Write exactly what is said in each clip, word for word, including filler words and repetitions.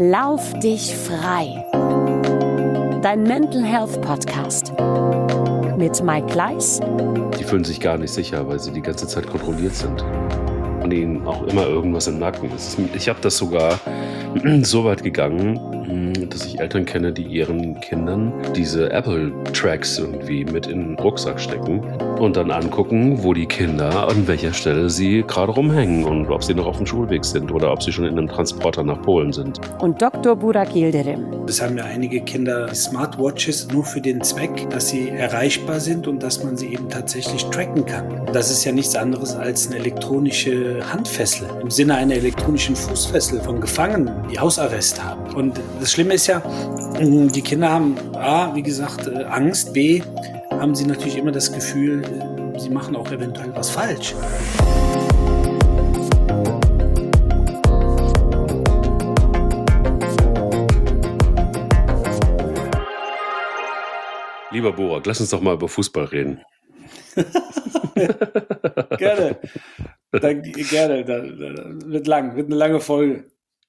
Lauf dich frei. Dein Mental Health Podcast mit Mike Kleiss. Die fühlen sich gar nicht sicher, weil sie die ganze Zeit kontrolliert sind und ihnen auch immer irgendwas im Nacken ist. Ich habe das sogar so weit gegangen, dass ich Eltern kenne, die ihren Kindern diese Apple-Tracks irgendwie mit in den Rucksack stecken und dann angucken, wo die Kinder an welcher Stelle sie gerade rumhängen und ob sie noch auf dem Schulweg sind oder ob sie schon in einem Transporter nach Polen sind. Und Doktor Burak Yildirim. Es haben ja einige Kinder Smartwatches nur für den Zweck, dass sie erreichbar sind und dass man sie eben tatsächlich tracken kann. Das ist ja nichts anderes als eine elektronische Handfessel im Sinne einer elektronischen Fußfessel von Gefangenen, die Hausarrest haben. Und das Schlimme ist ja, die Kinder haben A, wie gesagt, Angst, B, haben sie natürlich immer das Gefühl, sie machen auch eventuell was falsch. Lieber Burak, lass uns doch mal über Fußball reden. Gerne. Dann, gerne. Das, das wird lang, wird eine lange Folge.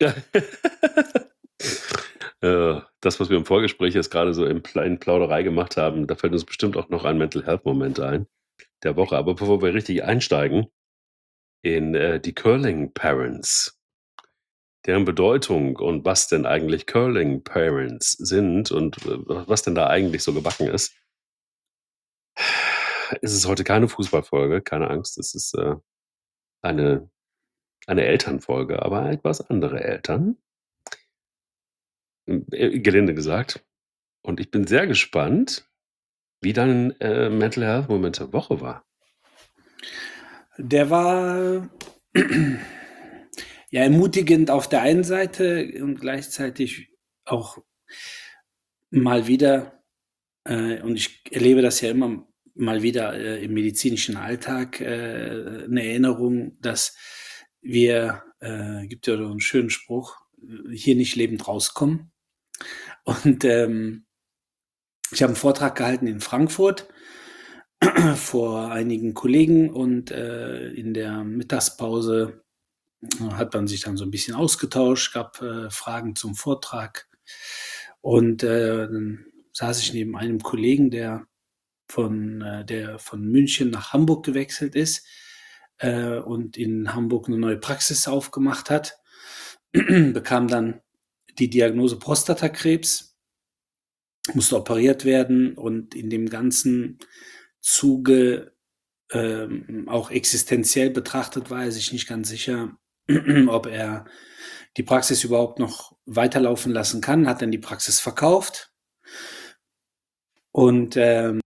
Das, was wir im Vorgespräch jetzt gerade so in kleinen Plauderei gemacht haben, da fällt uns bestimmt auch noch ein Mental Health Moment ein der Woche. Aber bevor wir richtig einsteigen in äh, die Curling Parents, deren Bedeutung und was denn eigentlich Curling Parents sind und äh, was denn da eigentlich so gebacken ist, ist es heute keine Fußballfolge, keine Angst. Es ist äh, eine, eine Elternfolge, aber etwas andere Eltern. Äh, gelinde gesagt. Und ich bin sehr gespannt, wie dein äh, Mental Health Moment der Woche war. Der war ja ermutigend auf der einen Seite und gleichzeitig auch mal wieder, äh, und ich erlebe das ja immer mal wieder äh, im medizinischen Alltag, äh, eine Erinnerung, dass wir, äh, gibt ja so einen schönen Spruch, hier nicht lebend rauskommen. Und ähm, ich habe einen Vortrag gehalten in Frankfurt vor einigen Kollegen und äh, in der Mittagspause hat man sich dann so ein bisschen ausgetauscht, gab äh, Fragen zum Vortrag und äh, dann saß ich neben einem Kollegen, der von, äh, der von München nach Hamburg gewechselt ist äh, und in Hamburg eine neue Praxis aufgemacht hat, bekam dann die Diagnose Prostatakrebs, musste operiert werden und in dem ganzen Zuge ähm, auch existenziell betrachtet war er sich nicht ganz sicher, ob er die Praxis überhaupt noch weiterlaufen lassen kann, hat dann die Praxis verkauft und ähm,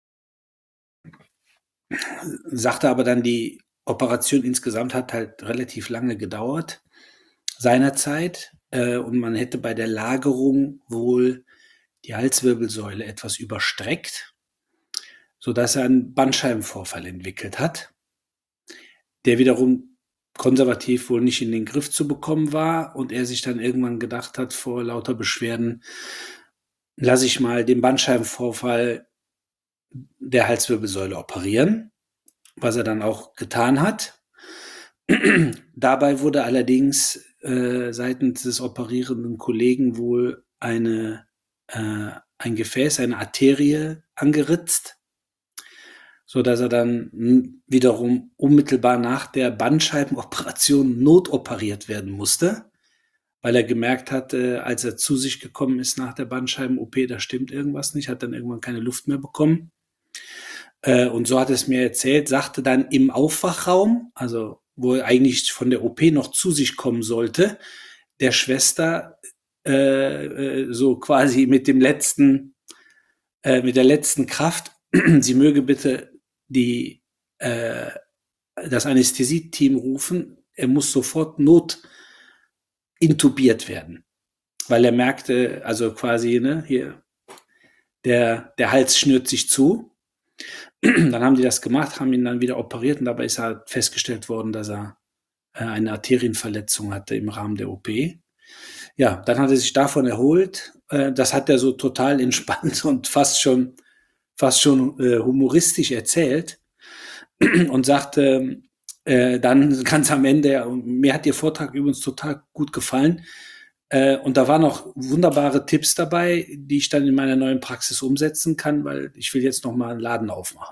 sagte aber dann, die Operation insgesamt hat halt relativ lange gedauert seinerzeit äh, und man hätte bei der Lagerung wohl die Halswirbelsäule etwas überstreckt, sodass er einen Bandscheibenvorfall entwickelt hat, der wiederum konservativ wohl nicht in den Griff zu bekommen war und er sich dann irgendwann gedacht hat, vor lauter Beschwerden, lasse ich mal den Bandscheibenvorfall der Halswirbelsäule operieren, was er dann auch getan hat. Dabei wurde allerdings äh, seitens des operierenden Kollegen wohl eine, äh, ein Gefäß, eine Arterie angeritzt, so dass er dann wiederum unmittelbar nach der Bandscheibenoperation notoperiert werden musste, weil er gemerkt hat, äh, als er zu sich gekommen ist nach der Bandscheiben-O P, da stimmt irgendwas nicht, hat dann irgendwann keine Luft mehr bekommen. Äh, und so hat er es mir erzählt, sagte dann im Aufwachraum, also wo er eigentlich von der O P noch zu sich kommen sollte, der Schwester äh, äh, so quasi mit dem letzten, äh, mit der letzten Kraft, sie möge bitte die, äh, das Anästhesieteam rufen, er muss sofort notintubiert werden, weil er merkte, also quasi, ne, hier, der, der Hals schnürt sich zu. Dann haben die das gemacht, haben ihn dann wieder operiert und dabei ist halt festgestellt worden, dass er äh, eine Arterienverletzung hatte im Rahmen der O P. Ja, dann hat er sich davon erholt. Äh, das hat er so total entspannt und fast schon fast schon äh, humoristisch erzählt und sagte äh, dann ganz am Ende, und mir hat Ihr Vortrag übrigens total gut gefallen, Äh, und da waren noch wunderbare Tipps dabei, die ich dann in meiner neuen Praxis umsetzen kann, weil ich will jetzt noch mal 'n Laden aufmachen.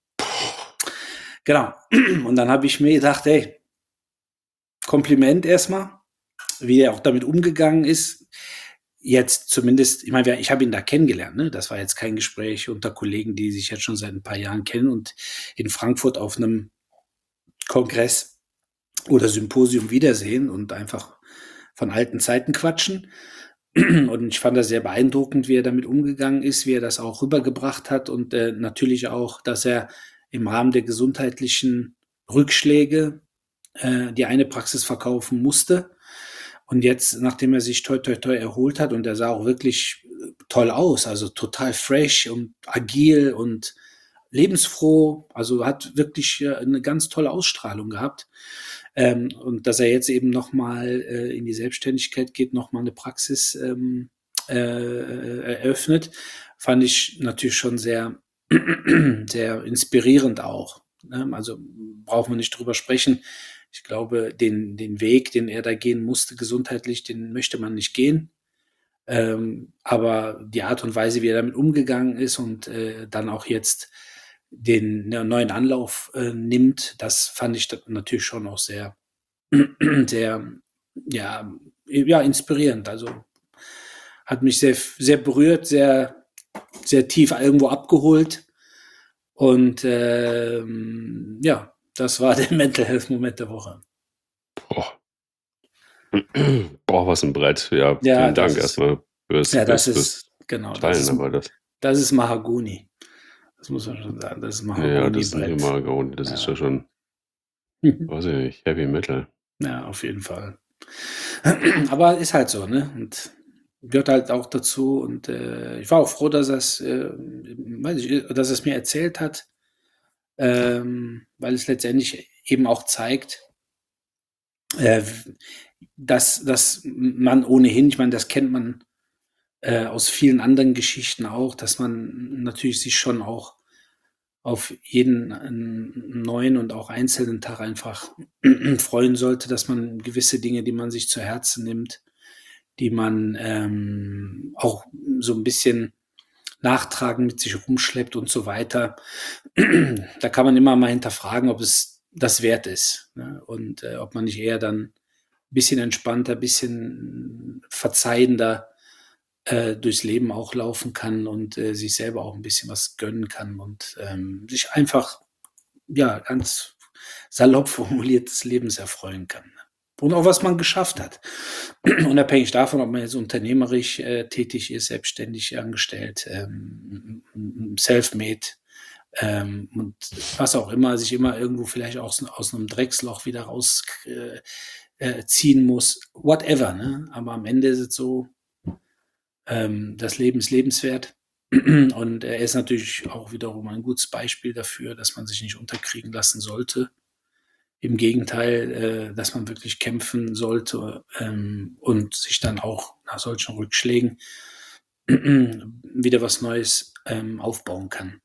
Genau. Und dann habe ich mir gedacht: „Ey, Kompliment erstmal, wie er auch damit umgegangen ist. Jetzt zumindest, ich meine, wir ich habe ihn da kennengelernt, ne? Das war jetzt kein Gespräch unter Kollegen, die sich jetzt schon seit ein paar Jahren kennen und in Frankfurt auf einem Kongress oder Symposium wiedersehen und einfach von alten Zeiten quatschen. Und ich fand das sehr beeindruckend, wie er damit umgegangen ist, wie er das auch rübergebracht hat und, äh, natürlich auch, dass er im Rahmen der gesundheitlichen Rückschläge, äh, die eine Praxis verkaufen musste. Und jetzt, nachdem er sich toi toi toi erholt hat und er sah auch wirklich äh, toll aus, also total fresh und agil und lebensfroh, also hat wirklich äh, eine ganz tolle Ausstrahlung gehabt. Ähm, und dass er jetzt eben noch mal äh, in die Selbstständigkeit geht, noch mal 'ne Praxis ähm, äh, eröffnet, fand ich natürlich schon sehr sehr inspirierend auch, ne? Also, brauchen wir nicht drüber sprechen. Ich glaube, den den Weg, den er da gehen musste gesundheitlich, den möchte man nicht gehen. Ähm, aber die Art und Weise, wie er damit umgegangen ist und, äh, dann auch jetzt den, ne, neuen Anlauf, äh, nimmt, das fand ich da natürlich schon auch sehr sehr, ja ja, inspirierend. Also, hat mich sehr sehr berührt, sehr sehr tief irgendwo abgeholt und, ähm, ja, das war der Mental Health Moment der Woche. Boah. Boah, was 'n Brett. Ja, Ja, vielen das Dank ist erstmal fürs ja, das fürs fürs ist genau, das Teilen, ist aber das das ist Mahagoni. Das muss man schon sagen. Das ist ja, das ist nicht nur Mahagonibrett. Mahagoni, das ist ja Ja. schon, weiß ich nicht, Heavy Metal. Ja, auf jeden Fall. Aber ist halt so, ne? Und gehört halt auch dazu und, äh, ich war auch froh, dass er's, äh, weiß ich, dass er's mir erzählt hat, ähm, weil es letztendlich eben auch zeigt, äh, w dass dass man ohnehin, ich meine, das kennt man, äh, aus vielen anderen Geschichten auch, dass man natürlich sich schon auch auf jeden n neuen und auch einzelnen Tag einfach freuen sollte, dass man gewisse Dinge, die man sich zu Herzen nimmt, die man, ähm, auch so 'n bisschen nachtragend mit sich rumschleppt und so weiter. Da kann man immer mal hinterfragen, ob es das wert ist, ne? Und, äh, ob man nicht eher dann bisschen entspannter, bisschen verzeihender, äh, durchs Leben auch laufen kann und, äh, sich selber auch 'n bisschen was gönnen kann und, ähm, sich einfach, ja, ganz salopp formuliert des Lebens erfreuen kann, ne? Und auch was man geschafft hat. Unabhängig davon, ob man jetzt unternehmerisch, äh, tätig ist, selbstständig angestellt, ähm, m m self-made, ähm, und was auch immer, sich immer irgendwo vielleicht aus aus 'nem Drecksloch wieder raus k äh, äh, ziehen muss, whatever, ne? Aber am Ende ist es so, ähm, das Leben ist lebenswert. Und er ist natürlich auch wiederum ein gutes Beispiel dafür, dass man sich nicht unterkriegen lassen sollte. Im Gegenteil, äh, dass man wirklich kämpfen sollte, ähm, und sich dann auch nach solchen Rückschlägen wieder was Neues, ähm, aufbauen kann.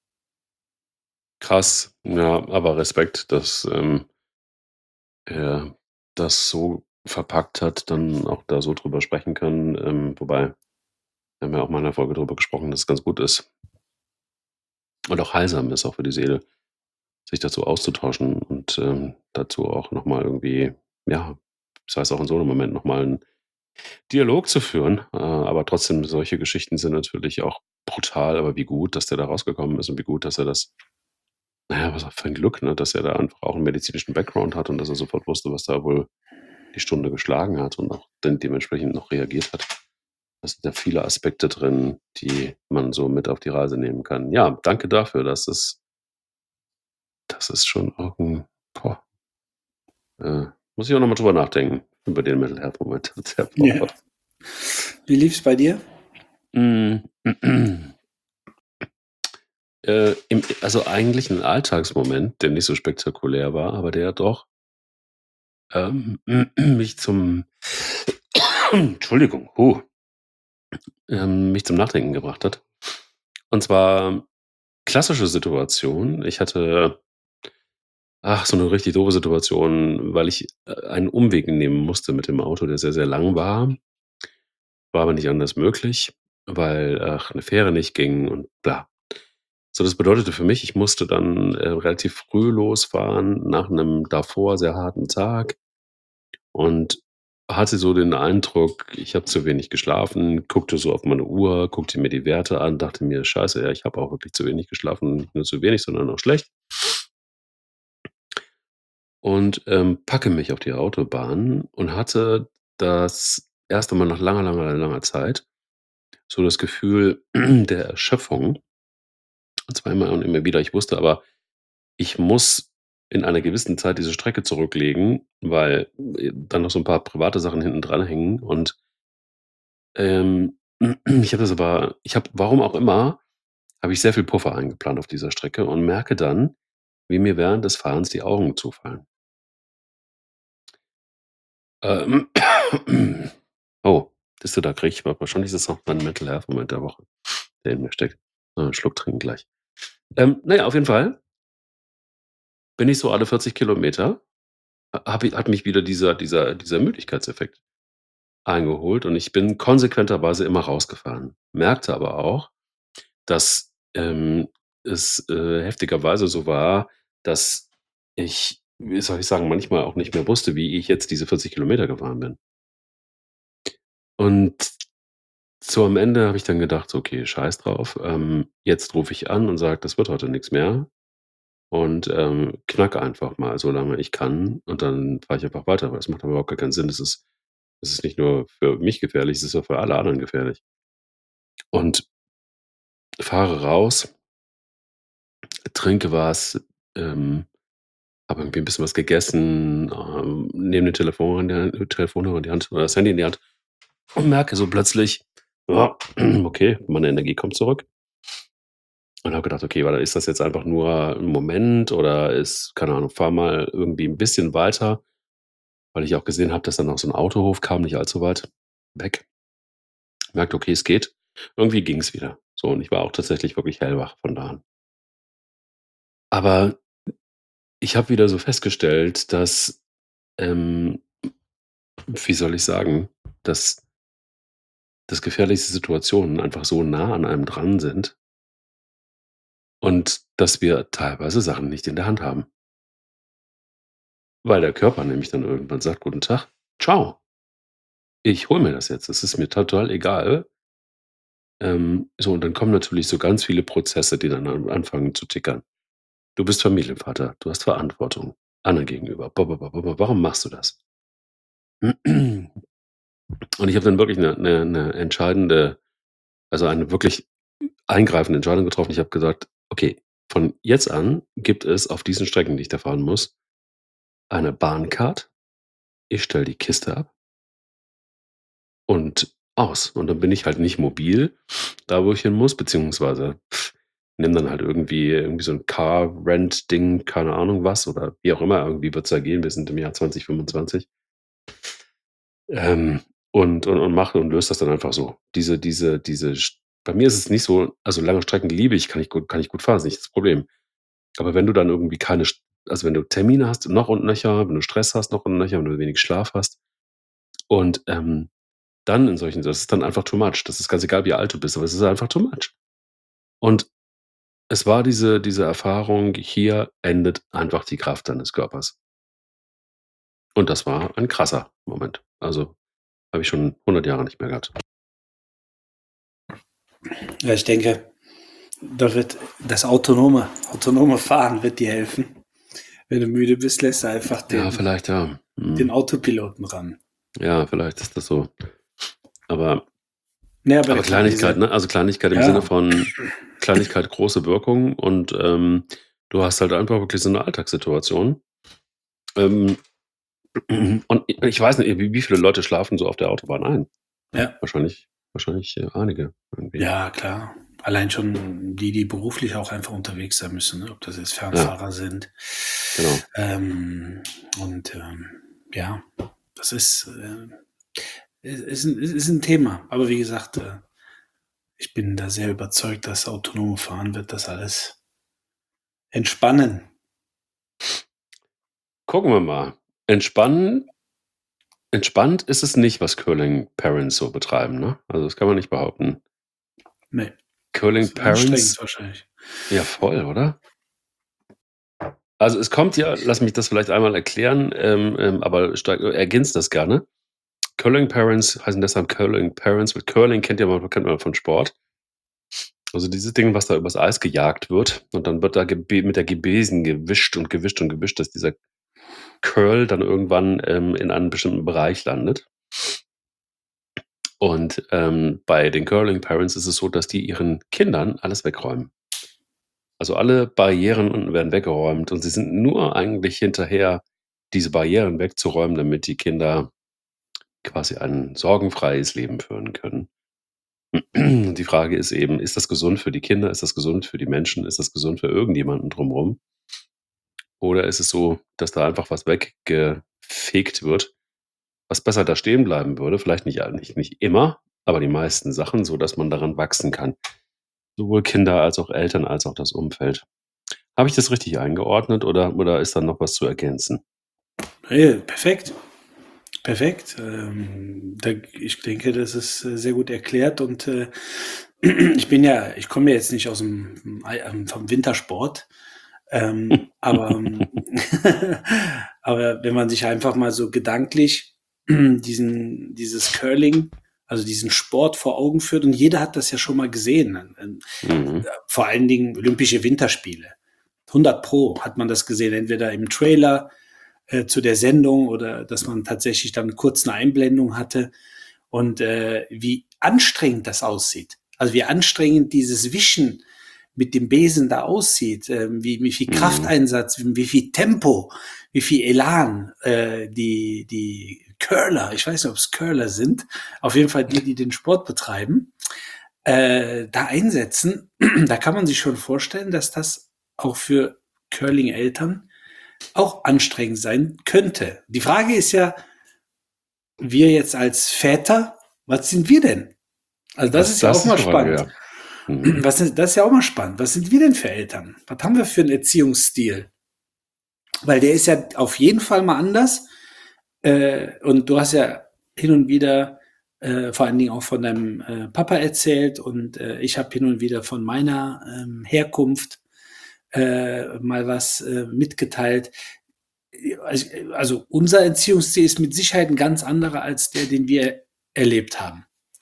Krass, ja, aber Respekt, dass, ähm, er das so verpackt hat, dann auch da so drüber sprechen können. Ähm, wobei, wir haben ja auch mal in 'ner Folge drüber gesprochen, dass es ganz gut ist und auch heilsam ist, auch für die Seele, sich dazu auszutauschen und, ähm, dazu auch noch mal irgendwie, ja, sei es auch in so 'nem Moment noch mal 'n Dialog zu führen. Äh, aber trotzdem, solche Geschichten sind natürlich auch brutal, aber wie gut, dass der da rausgekommen ist und wie gut, dass er das na ja, was auch für 'n Glück, ne, dass er da einfach auch 'n medizinischen Background hat und dass er sofort wusste, was da wohl die Stunde geschlagen hat und auch dann dementsprechend noch reagiert hat. Da sind ja viele Aspekte drin, die man so mit auf die Reise nehmen kann. Ja, danke dafür. Das ist das ist schon auch 'n boah, äh, muss ich auch noch mal drüber nachdenken, über den Mental Health Moment der Ja. Woche. Wie lief's bei dir? Hm. Äh, im also eigentlich 'n Alltagsmoment, der nicht so spektakulär war, aber der doch ähm, mich zum Entschuldigung, hu, ähm, mich zum Nachdenken gebracht hat. Und zwar klassische Situation. Ich hatte ach, so 'ne richtig doofe Situation, weil ich, äh, einen Umweg nehmen musste mit dem Auto, der sehr, sehr lang war. War aber nicht anders möglich, weil, ach, 'ne Fähre nicht ging und bla. So, das bedeutete für mich, ich musste dann, äh, relativ früh losfahren nach 'nem davor sehr harten Tag und hatte so den Eindruck, ich habe zu wenig geschlafen, guckte so auf meine Uhr, guckte mir die Werte an, dachte mir: „Scheiße, ja, ich habe auch wirklich zu wenig geschlafen, nicht nur zu wenig, sondern auch schlecht.“ Und, ähm, packe mich auf die Autobahn und hatte das erste Mal nach langer, langer, langer Zeit so das Gefühl der Erschöpfung. Und zwar immer und immer wieder. Ich wusste aber, ich muss in einer gewissen Zeit diese Strecke zurücklegen, weil, äh, dann noch so 'n paar private Sachen hinten dran hängen und ähm, ich habe das aber ich habe warum auch immer, habe ich sehr viel Puffer eingeplant auf dieser Strecke und merke dann, wie mir während des Fahrens die Augen zufallen. Ähm, oh, siehst du, da kriege ich wa wahrscheinlich ist das auch mein Mental Health Moment der Woche, der in mir steckt. Mal 'n Schluck trinken gleich. Ähm, na ja, auf jeden Fall bin ich so alle vierzig Kilometer ha habe i hat mich wieder dieser dieser dieser Müdigkeitseffekt eingeholt und ich bin konsequenterweise immer rausgefahren. Merkte aber auch, dass, ähm, es, äh, heftigerweise so war, dass ich, wie soll ich sagen, manchmal auch nicht mehr wusste, wie ich jetzt diese vierzig Kilometer gefahren bin. Und so am Ende habe ich dann gedacht: „So, okay, scheiß drauf, ähm, jetzt rufe ich an und sage, das wird heute nix mehr und, ähm, knacke einfach mal, solange ich kann und dann fahre ich einfach weiter, weil es macht überhaupt gar keinen Sinn. Es ist es ist nicht nur für mich gefährlich, es ist auch für alle anderen gefährlich.“ Und fahre raus trinke was, ähm, habe irgendwie 'n bisschen was gegessen, ähm, nehme den Telefon in der Telefonhörer in die Hand oder das Handy in die Hand und merke so plötzlich: „Ja, okay, meine Energie kommt zurück.“ Und habe gedacht: „Okay, warte, ist das jetzt einfach nur 'n Moment oder ist keine Ahnung, fahre mal irgendwie 'n bisschen weiter“, weil ich auch gesehen habe, dass dann noch so 'n Autohof kam, nicht allzu weit weg. Merkte: „Okay, es geht.“ Irgendwie ging's wieder. So, und ich war auch tatsächlich wirklich hellwach von da an. Aber ich habe wieder so festgestellt, dass, ähm, wie soll ich sagen, dass dass gefährlichste Situationen einfach so nah an einem dran sind und dass wir teilweise Sachen nicht in der Hand haben. Weil der Körper nämlich dann irgendwann sagt: „Guten Tag, tschau. Ich hole mir das jetzt. Es ist mir total egal.“ Ähm, so und dann kommen natürlich so ganz viele Prozesse, die dann an anfangen zu tickern. Du bist Familienvater, du hast Verantwortung anderen gegenüber. Ba ba ba ba ba warum machst du das? Und ich habe dann wirklich 'ne 'ne 'ne entscheidende also, eine wirklich eingreifende Entscheidung getroffen. Ich habe gesagt: „Okay, von jetzt an gibt es auf diesen Strecken, die ich da fahren muss, eine Bahncard. Ich stelle die Kiste ab“ „und aus.“ Und dann bin ich halt nicht mobil da, wo ich hin muss, beziehungsweise nehme dann halt irgendwie irgendwie so 'n Car-Rent-Ding, keine Ahnung was oder wie auch immer. Irgendwie wird's ja gehen. Wir sind im Jahr zwanzig fünfundzwanzig. Ähm, und und und mache und löse das dann einfach so. Diese diese diese sch bei mir ist es nicht so also, lange Strecken liebe ich, kann ich gut kann ich gut fahren, ist nicht das Problem. Aber wenn du dann irgendwie keine sch also, wenn du Termine hast, noch und nöcher, wenn du Stress hast, noch und nöcher, wenn du wenig Schlaf hast und, ähm, dann in solchen das ist dann einfach too much. Das ist ganz egal, wie alt du bist, aber es ist einfach too much. Und es war diese diese Erfahrung, hier endet einfach die Kraft deines Körpers. Und das war ein krasser Moment. Also, habe ich schon hundert Jahre nicht mehr gehabt. Ja, ich denke, da wird das autonome autonome Fahren wird dir helfen. Wenn du müde bist, lässt du einfach Ja, den vielleicht ja. den Mhm. Autopiloten ran. Ja, vielleicht ist das so. Aber Ne, aber aber klar, Kleinigkeit, diese ne? Also, Kleinigkeit im Sinne ja. von Kleinigkeit, große Wirkung und, ähm, du hast halt einfach wirklich so 'ne Alltagssituation. Ähm, und i ich weiß nicht, wie wie viele Leute schlafen so auf der Autobahn ein? Ja. Wahrscheinlich wahrscheinlich, äh, einige irgendwie. Ja, klar. Allein schon die, die beruflich auch einfach unterwegs sein müssen, ne? Ob das jetzt Ja. Fernfahrer sind. Genau. Ähm, und, ähm, ja, das ist, äh i ist 'n ist ist 'n Thema. Aber wie gesagt, äh, ich bin da sehr überzeugt, das autonome Fahren wird das alles entspannen. Gucken wir mal. Entspannen Entspannt ist es nicht, was Curling-Parents so betreiben, ne? Also, das kann man nicht behaupten. Ne, ist anstrengend Curling-Parents wahrscheinlich. ja voll, oder? Also, es kommt ja lass mich das vielleicht einmal erklären, ähm, ähm, aber steig ergänze das gerne. Curling-Parents heißen deshalb Curling-Parents, weil Curling kennt ja man kennt man von Sport. Also, dieses Ding, was da übers Eis gejagt wird und dann wird da gebe mit der Gebesen gewischt und gewischt und gewischt, dass dieser Curl dann irgendwann, ähm, in einem bestimmten Bereich landet. Und, ähm, bei den Curling-Parents ist es so, dass die ihren Kindern alles wegräumen. Also, alle Barrieren unten werden weggeräumt und sie sind nur eigentlich hinterher, diese Barrieren wegzuräumen, damit die Kinder quasi ein sorgenfreies Leben führen können. Die Frage ist eben, ist das gesund für die Kinder? Ist das gesund für die Menschen? Ist das gesund für irgendjemanden drumrum? Oder ist es so, dass da einfach was weggefegt wird, was besser da stehen bleiben würde? Vielleicht nicht all nicht nicht immer, aber die meisten Sachen, sodass man daran wachsen kann. Sowohl Kinder als auch Eltern als auch das Umfeld. Habe ich das richtig eingeordnet oder oder ist da noch was zu ergänzen? Ne, perfekt. Perfekt. Ähm, da ich denke, das ist, äh, sehr gut erklärt und, äh, ich bin ja ich komme ja jetzt nicht aus'm ei ähm, vom Wintersport, ähm, aber ähm, aber wenn man sich einfach mal so gedanklich diesen dieses Curling, also diesen Sport vor Augen führt und jeder hat das ja schon mal gesehen, ähm, ähm, Mhm. vor allen Dingen Olympische Winterspiele. hundert Pro hat man das gesehen, entweder im Trailer, äh, zu der Sendung oder dass man tatsächlich dann kurz 'ne Einblendung hatte und, äh, wie anstrengend das aussieht. Also, wie anstrengend dieses Wischen mit dem Besen da aussieht, ähm, wie wie viel Mhm. Krafteinsatz, wie viel Tempo, wie viel Elan, äh, die die Curler, ich weiß nicht, ob's Curler sind, auf jeden Fall die, die den Sport betreiben, äh, da einsetzen. Da kann man sich schon vorstellen, dass das auch für Curling-Eltern auch anstrengend sein könnte. Die Frage ist ja wir jetzt als Väter, was sind wir denn? Also, das Das ist ja das auch ist mal die Frage, spannend. ja. Mhm. Was ist das ist ja auch mal spannend. Was sind wir denn für Eltern? Was haben wir für 'n Erziehungsstil? Weil der ist ja auf jeden Fall mal anders. Äh, und du hast ja hin und wieder, äh, vor allen Dingen auch von deinem, äh, Papa erzählt und, äh, ich habe hin und wieder von meiner, ähm, Herkunft, äh, mal was, äh, mitgeteilt. Äh, also äh, also, unser Erziehungsstil ist mit Sicherheit 'n ganz anderer als der, den wir erlebt haben.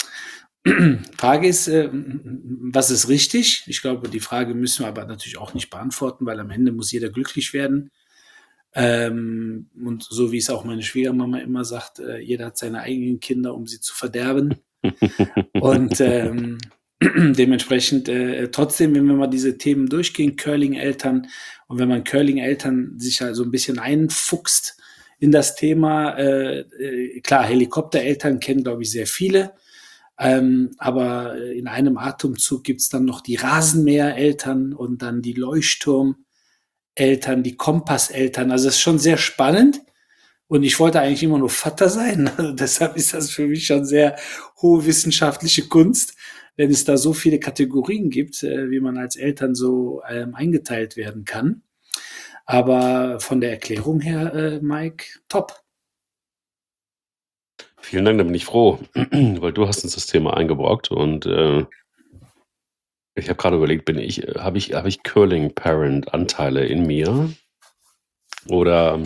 Frage ist, äh, m m was ist richtig? Ich glaube, die Frage müssen wir aber natürlich auch nicht beantworten, weil am Ende muss jeder glücklich werden. Ähm, und so wie es auch meine Schwiegermama immer sagt, äh: „Jeder hat seine eigenen Kinder, um sie zu verderben.“ Und, ähm, dementsprechend, äh, trotzdem, wenn wir mal diese Themen durchgehen, Curling-Eltern und wenn man Curling-Eltern sich da so 'n bisschen einfuchst in das Thema, äh, äh, klar, Helikoptereltern kennen, glaube ich, sehr viele, ähm, aber, äh, in einem Atemzug gibt's dann noch die Rasenmähereltern und dann die Leuchtturmeltern, die Kompasseltern. Also, ist schon sehr spannend und ich wollte eigentlich immer nur Vater sein. Deshalb ist das für mich schon sehr hohe wissenschaftliche Kunst, wenn es da so viele Kategorien gibt, äh, wie man als Eltern so, ähm, eingeteilt werden kann. Aber von der Erklärung her, äh, Mike, top. Vielen Dank, da bin ich froh, weil du hast uns das Thema eingebrockt und, äh ich habe grade überlegt, bin ich äh, habe ich habe ich Curling-Parent-Anteile in mir? Oder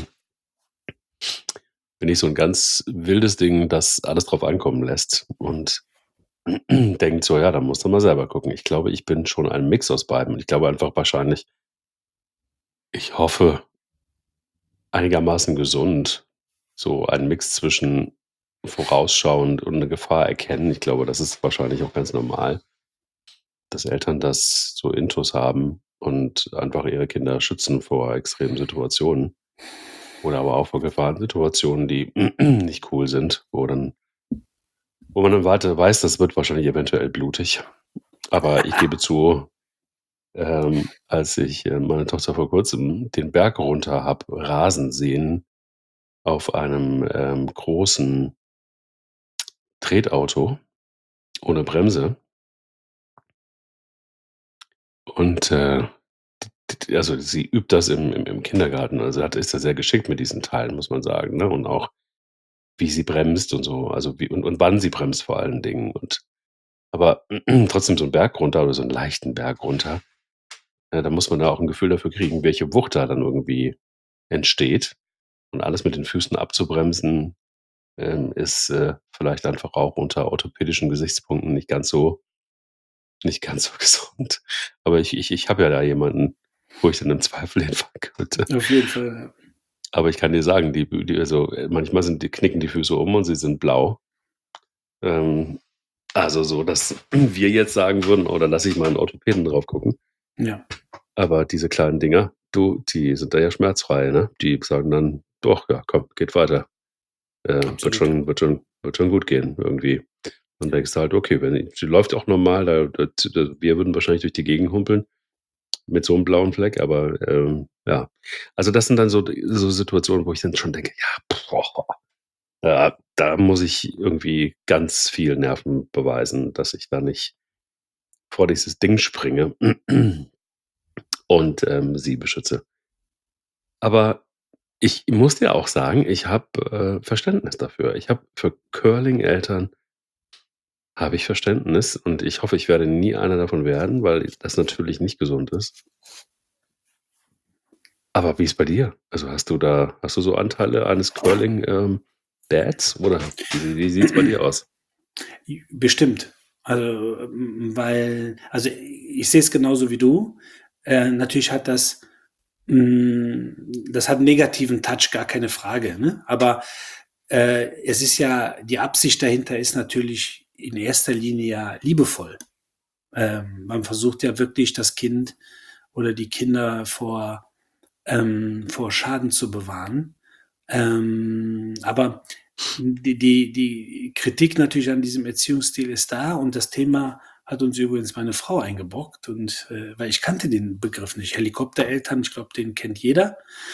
bin ich so 'n ganz wildes Ding, das alles drauf ankommen lässt und denkt so: „Ja, da musst du mal selber gucken.“ Ich glaube, ich bin schon ein Mix aus beidem. Ich glaube einfach wahrscheinlich ich hoffe einigermaßen gesund, so ein Mix zwischen vorausschauend und 'ne Gefahr erkennen. Ich glaube, das ist wahrscheinlich auch ganz normal dass Eltern das so Intus haben und einfach ihre Kinder schützen vor extremen Situationen oder aber auch vor Gefahrensituationen, die nicht cool sind, wo dann wo man dann weiter weiß, das wird wahrscheinlich eventuell blutig. Aber ich gebe zu, ähm, als ich, äh, meine Tochter vor Kurzem den Berg runter habe rasen sehen auf einem, ähm, großen Tretauto ohne Bremse und, äh, d d also, sie übt das im im im Kindergarten. Also, hat ist da sehr geschickt mit diesen Teilen, muss man sagen, ne? Und auch wie sie bremst und so, also wie und und wann sie bremst vor allen Dingen und aber trotzdem so 'n Berg runter oder so 'n leichten Berg runter, äh, da muss man ja auch 'n Gefühl dafür kriegen, welche Wucht da dann irgendwie entsteht. Und alles mit den Füßen abzubremsen, ähm, ist, äh, vielleicht einfach auch unter orthopädischen Gesichtspunkten nicht ganz so nicht ganz so gesund. Aber ich ich ich habe ja da jemanden, wo ich dann im Zweifel hinfahren könnte. Auf jeden Fall, ja. Aber ich kann dir sagen, die die also, äh, manchmal sind die knicken die Füße um und sie sind blau. Ähm, also so, dass wir jetzt sagen würden: „Oh, da lasse ich mal 'n Orthopäden drauf gucken.“ Ja. Aber diese kleinen Dinger, du, die sind da ja schmerzfrei, ne? Die sagen dann: „Doch, ja, komm, geht weiter. Äh, wird Absolut. schon wird schon wird schon gut gehen irgendwie.“ Dann denkst du halt: „Okay, wenn die die läuft auch normal, da da z da wir würden wahrscheinlich durch die Gegend humpeln mit so 'nem blauen Fleck“, aber, ähm, ja. Also, das sind dann so d so Situationen, wo ich dann schon denke: „Ja, boah, da da muss ich irgendwie ganz viel Nerven beweisen, dass ich da nicht vor dieses Ding springe und, ähm, sie beschütze.“ Aber ich muss dir auch sagen, ich habe, äh, Verständnis dafür. Ich habe für Curling-Eltern habe ich Verständnis und ich hoffe, ich werde nie einer davon werden, weil das natürlich nicht gesund ist. Aber wie ist bei dir? Also, hast du da hast du so Anteile eines Curling, ähm, Dads oder wie wie sieht's bei dir aus? J bestimmt. Also, ähm, weil also, ich sehe es genauso wie du. Äh, natürlich hat das hm, das hat 'n negativen Touch, gar keine Frage, ne? Aber, äh, es ist ja die Absicht dahinter ist natürlich in erster Linie ja liebevoll. Ähm, man versucht ja wirklich, das Kind oder die Kinder vor ähm, vor Schaden zu bewahren. Ähm, aber die die die Kritik natürlich an diesem Erziehungsstil ist da und das Thema hat uns übrigens meine Frau eingebrockt und, äh weil ich kannte den Begriff nicht. Helikoptereltern, ich glaube, den kennt jeder.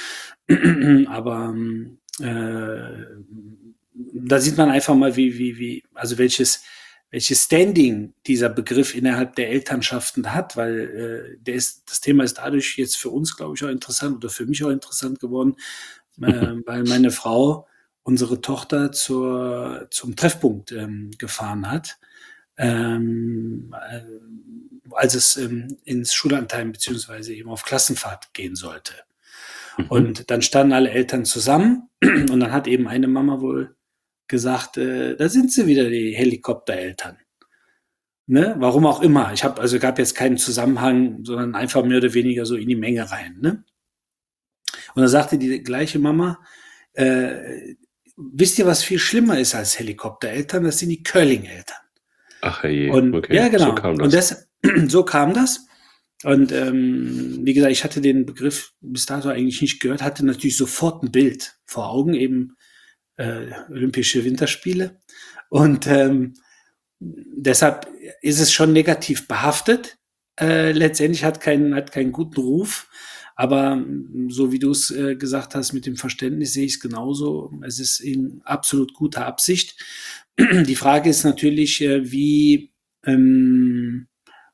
Aber, hm, äh, da sieht man einfach mal, wie wie wie also, welches welches Standing dieser Begriff innerhalb der Elternschaften hat, weil, äh, der ist das Thema ist dadurch jetzt für uns, glaube ich, auch interessant oder für mich auch interessant geworden, ähm, weil meine Frau unsere Tochter zur zum Treffpunkt, ähm, gefahren hat, ähm, ähm, als es, ähm, ins Schullandheim beziehungsweise eben auf Klassenfahrt gehen sollte. Mhm. Und dann standen alle Eltern zusammen und dann hat eben eine Mama wohl gesagt, äh: „Da sind sie wieder, die Helikoptereltern.“ Ne? Warum auch immer. Ich habe also, gab jetzt keinen Zusammenhang, sondern einfach mehr oder weniger so in die Menge rein, ne? Und dann sagte die gleiche Mama: „Äh, wisst ihr, was viel schlimmer ist als Helikoptereltern? Das sind die Curling-Eltern.“ Ach herrje, Und okay, ja, so genau. kam Und das. das so kam das. Und, ähm, wie gesagt, ich hatte den Begriff bis dato eigentlich nicht gehört, hatte natürlich sofort 'n Bild vor Augen, eben, äh, Olympische Winterspiele. Und, ähm, deshalb ist es schon negativ behaftet. Äh, letztendlich hat keinen hat keinen guten Ruf, aber, hm, so wie du's, äh, gesagt hast mit dem Verständnis, sehe ich's genauso. Es ist in absolut guter Absicht. Die Frage ist natürlich, äh, wie, ähm,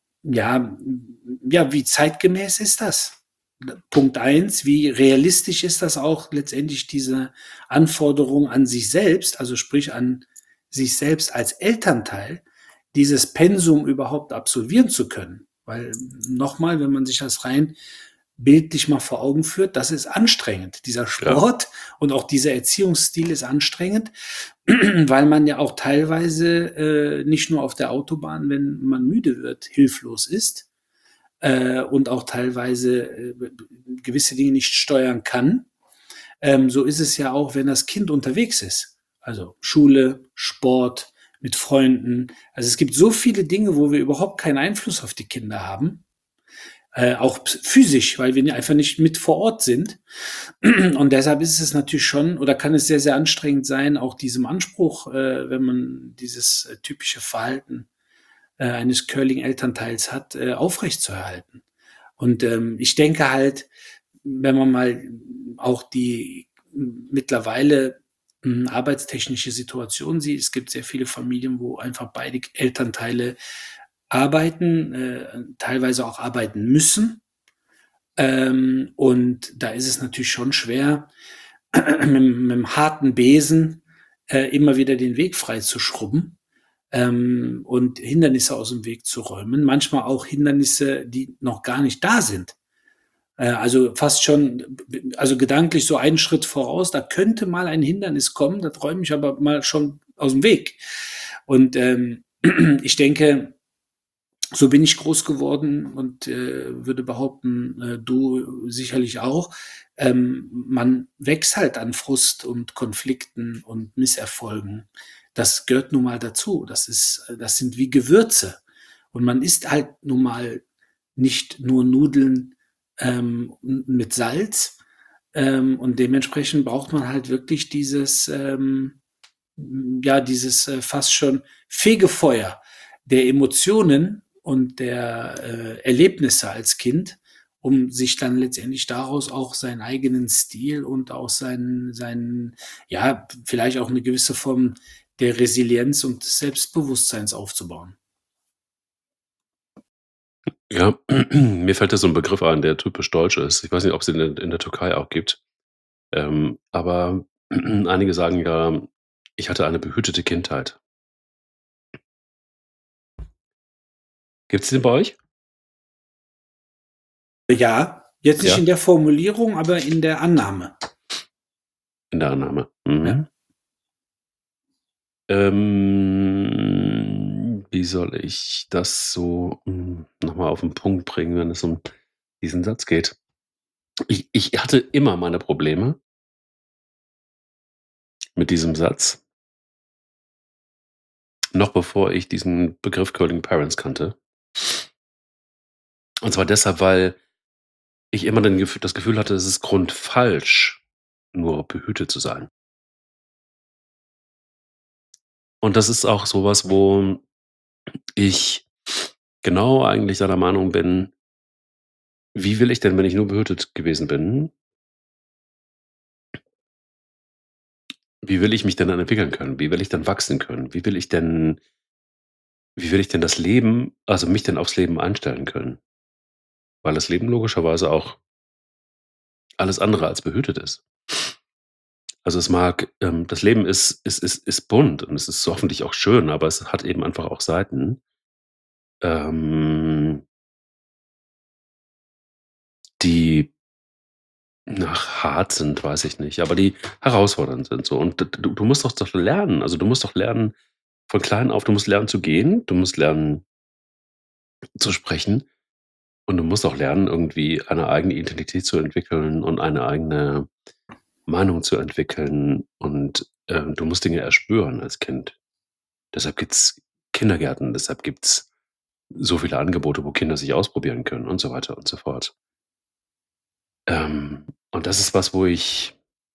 ja ja, wie zeitgemäß ist das? Punkt eins, wie realistisch ist das auch letztendlich diese Anforderung an sich selbst, also sprich an sich selbst als Elternteil, dieses Pensum überhaupt absolvieren zu können? Weil noch mal, wenn man sich das rein bildlich mal vor Augen führt, das ist anstrengend. Dieser Ja. Sport und auch dieser Erziehungsstil ist anstrengend, weil man ja auch teilweise, äh, nicht nur auf der Autobahn, wenn man müde wird, hilflos ist, äh, und auch teilweise, äh, b b gewisse Dinge nicht steuern kann. Ähm, so ist es ja auch, wenn das Kind unterwegs ist. Also, Schule, Sport, mit Freunden. Also, es gibt so viele Dinge, wo wir überhaupt keinen Einfluss auf die Kinder haben, äh, auch ps physisch, weil wir einfach nicht mit vor Ort sind. Und deshalb ist es natürlich schon oder kann es sehr, sehr anstrengend sein, auch diesem Anspruch, äh, wenn man dieses, äh, typische Verhalten, äh, eines Curling-Elternteils hat, äh, aufrechtzuerhalten. Und, ähm, ich denke halt, wenn man mal auch die m mittlerweile, hm, arbeitstechnische Situation sieht, es gibt sehr viele Familien, wo einfach beide K Elternteile arbeiten, äh, teilweise auch arbeiten müssen. Ähm, und da ist es natürlich schon schwer, mit'm mit'm harten Besen, äh, immer wieder den Weg frei zu schrubben, ähm, und Hindernisse aus dem Weg zu räumen. Manchmal auch Hindernisse, die noch gar nicht da sind. Äh, also fast schon, also gedanklich so einen Schritt voraus, da könnte mal ein Hindernis kommen, das räume ich aber mal schon aus dem Weg. Und ähm, ich denke, so bin ich groß geworden und äh, würde behaupten, äh, du sicherlich auch. Ähm, man wächst halt an Frust und Konflikten und Misserfolgen. Das gehört nun mal dazu. Das ist, das sind wie Gewürze. Und man isst halt nun mal nicht nur Nudeln ähm, mit Salz. Ähm, und dementsprechend braucht man halt wirklich dieses, ähm, ja, dieses äh, fast schon Fegefeuer der Emotionen und der äh, Erlebnisse als Kind, um sich dann letztendlich daraus auch seinen eigenen Stil und auch seinen, seinen, ja, vielleicht auch eine gewisse Form der Resilienz und des Selbstbewusstseins aufzubauen. Ja, mir fällt da so ein Begriff ein, der typisch deutsch ist. Ich weiß nicht, ob es in der in der Türkei auch gibt. Ähm, aber einige sagen ja: „Ich hatte eine behütete Kindheit." Gibt's den bei euch? Ja, jetzt nicht Ja? in der Formulierung, aber in der Annahme. In der Annahme. Ja. Mhm. Ähm, wie soll ich das so, hm, noch mal auf 'n Punkt bringen, wenn es um diesen Satz geht? Ich ich hatte immer meine Probleme mit diesem Satz, noch bevor ich diesen Begriff Curling Parents kannte. Und zwar deshalb, weil ich immer den Gef das Gefühl hatte, es ist grundfalsch, nur behütet zu sein. Und das ist auch so was, wo ich genau eigentlich seiner Meinung bin: Wie will ich denn, wenn ich nur behütet gewesen bin, wie will ich mich denn dann entwickeln können? Wie will ich dann wachsen können? Wie will ich denn wie will ich denn das Leben also mich denn aufs Leben einstellen können? Weil das Leben logischerweise auch alles andere als behütet ist. Also, es mag ähm, das Leben ist ist ist ist bunt und es ist hoffentlich auch schön, aber es hat eben einfach auch Seiten, ähm, die ach, hart sind, weiß ich nicht, aber die herausfordernd sind so. Und d du du musst doch doch lernen. Also, du musst doch lernen von klein auf, du musst lernen zu gehen, du musst lernen zu sprechen und du musst auch lernen, irgendwie eine eigene Identität zu entwickeln und eine eigene Meinung zu entwickeln und, ähm, du musst Dinge erspüren als Kind. Deshalb gibt's Kindergärten, deshalb gibt's so viele Angebote, wo Kinder sich ausprobieren können und so weiter und so fort. Ähm, und das ist was, wo ich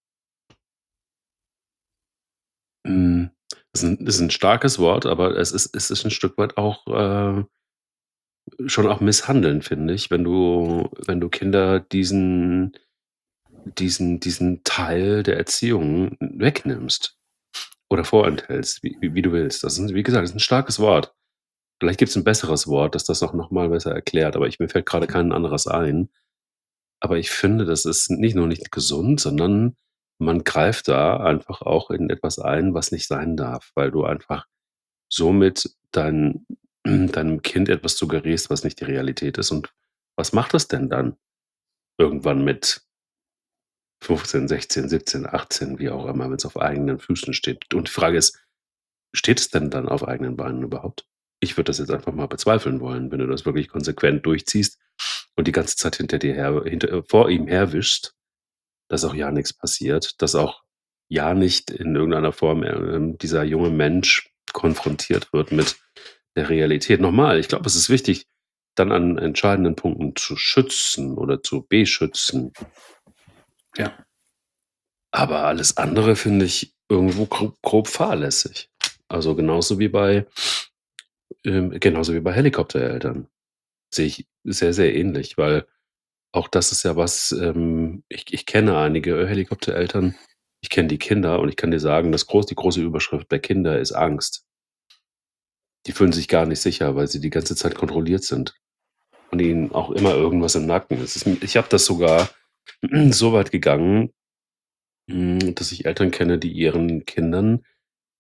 hm, ist 'n ist 'n starkes Wort, aber es ist es ist 'n Stück weit auch, äh, schon auch misshandeln, finde ich, wenn du wenn du Kinder diesen diesen diesen Teil der Erziehung wegnimmst oder vorenthältst, wie wie wie du willst. Das ist wie gesagt, das ist 'n starkes Wort. Vielleicht gibt's 'n besseres Wort, das das auch noch mal besser erklärt, aber ich mir fällt grade kein anderes ein. Aber ich finde, das ist nicht nur nicht gesund, sondern man greift da einfach auch in etwas ein, was nicht sein darf, weil du einfach somit dein deinem Kind etwas suggerierst, was nicht die Realität ist. Und was macht das denn dann irgendwann mit fünfzehn, sechzehn, siebzehn, achtzehn, wie auch immer, wenn's auf eigenen Füßen steht? Und die Frage ist, steht es denn dann auf eigenen Beinen überhaupt? Ich würde das jetzt einfach mal bezweifeln wollen, wenn du das wirklich konsequent durchziehst und die ganze Zeit hinter dir her hinter äh, vor ihm herwischst, dass auch ja nix passiert, dass auch ja nicht in irgendeiner Form, ähm, dieser junge Mensch konfrontiert wird mit der Realität. Noch mal, ich glaube, es ist wichtig, dann an entscheidenden Punkten zu schützen oder zu beschützen. Ja. Aber alles andere finde ich irgendwo grob grob fahrlässig. Also, genauso wie bei ähm, genauso wie bei Helikoptereltern. Sehe ich sehr, sehr ähnlich, weil auch das ist ja was, ähm ich ich kenne einige Helikoptereltern, ich kenne die Kinder und ich kann dir sagen, das groß die große Überschrift bei Kinder ist Angst. Die fühlen sich gar nicht sicher, weil sie die ganze Zeit kontrolliert sind und ihnen auch immer irgendwas im Nacken ist. Es ist ich habe das sogar so weit gegangen, hm, dass ich Eltern kenne, die ihren Kindern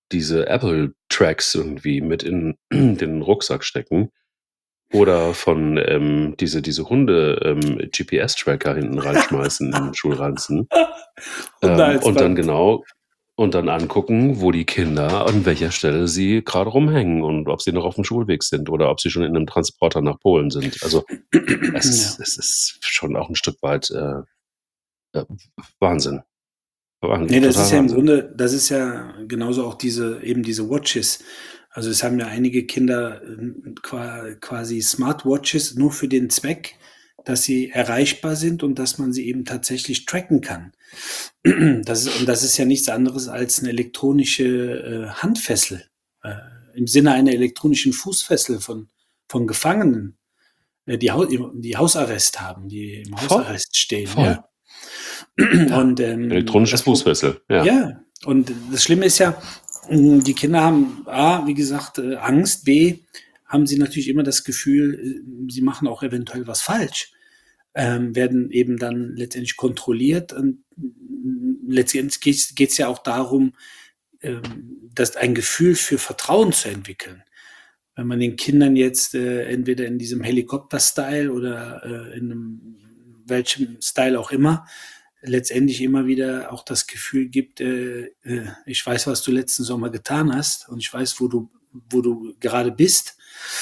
diese Apple-Tracks irgendwie mit in den Rucksack stecken oder von, ähm, diese diese Hunde ähm, G P S-Tracker hinten reinschmeißen in den Schulranzen. Ähm, und dann Hundehalsband. genau und dann angucken, wo die Kinder an welcher Stelle sie grade rumhängen und ob sie noch aufm Schulweg sind oder ob sie schon in 'nem Transporter nach Polen sind. Also, es ist Ja. es ist schon auch 'n Stück weit, äh, äh, Wahnsinn. Ne, Wahnsinn, das ist total ja im Wahnsinn. Grunde das ist ja genauso auch diese eben diese Watches. Also, es haben ja einige Kinder, ähm, qua quasi Smartwatches nur für den Zweck, dass sie erreichbar sind und dass man sie eben tatsächlich tracken kann. Das ist und das ist ja nichts anderes als 'ne elektronische, äh, Handfessel, äh, im Sinne einer elektronischen Fußfessel von von Gefangenen, äh, die Hau im die Hausarrest haben, die im Voll, Hausarrest stehen, voll. ja. Ja, Und, ähm, elektronische das Pro Fußfessel, ja. ja, und das Schlimme ist ja, hm, die Kinder haben A, wie gesagt, äh, Angst, B, haben sie natürlich immer das Gefühl, äh, sie machen auch eventuell was falsch, ähm, werden eben dann letztendlich kontrolliert und letztendlich geht's geht's ja auch darum, ähm, dass ein Gefühl für Vertrauen zu entwickeln. Wenn man den Kindern jetzt, äh, entweder in diesem Helikopter-Style oder, äh, in 'nem welchem Style auch immer, letztendlich immer wieder auch das Gefühl gibt, äh, äh: „Ich weiß, was du letzten Sommer getan hast und ich weiß, wo du wo du gerade bist“,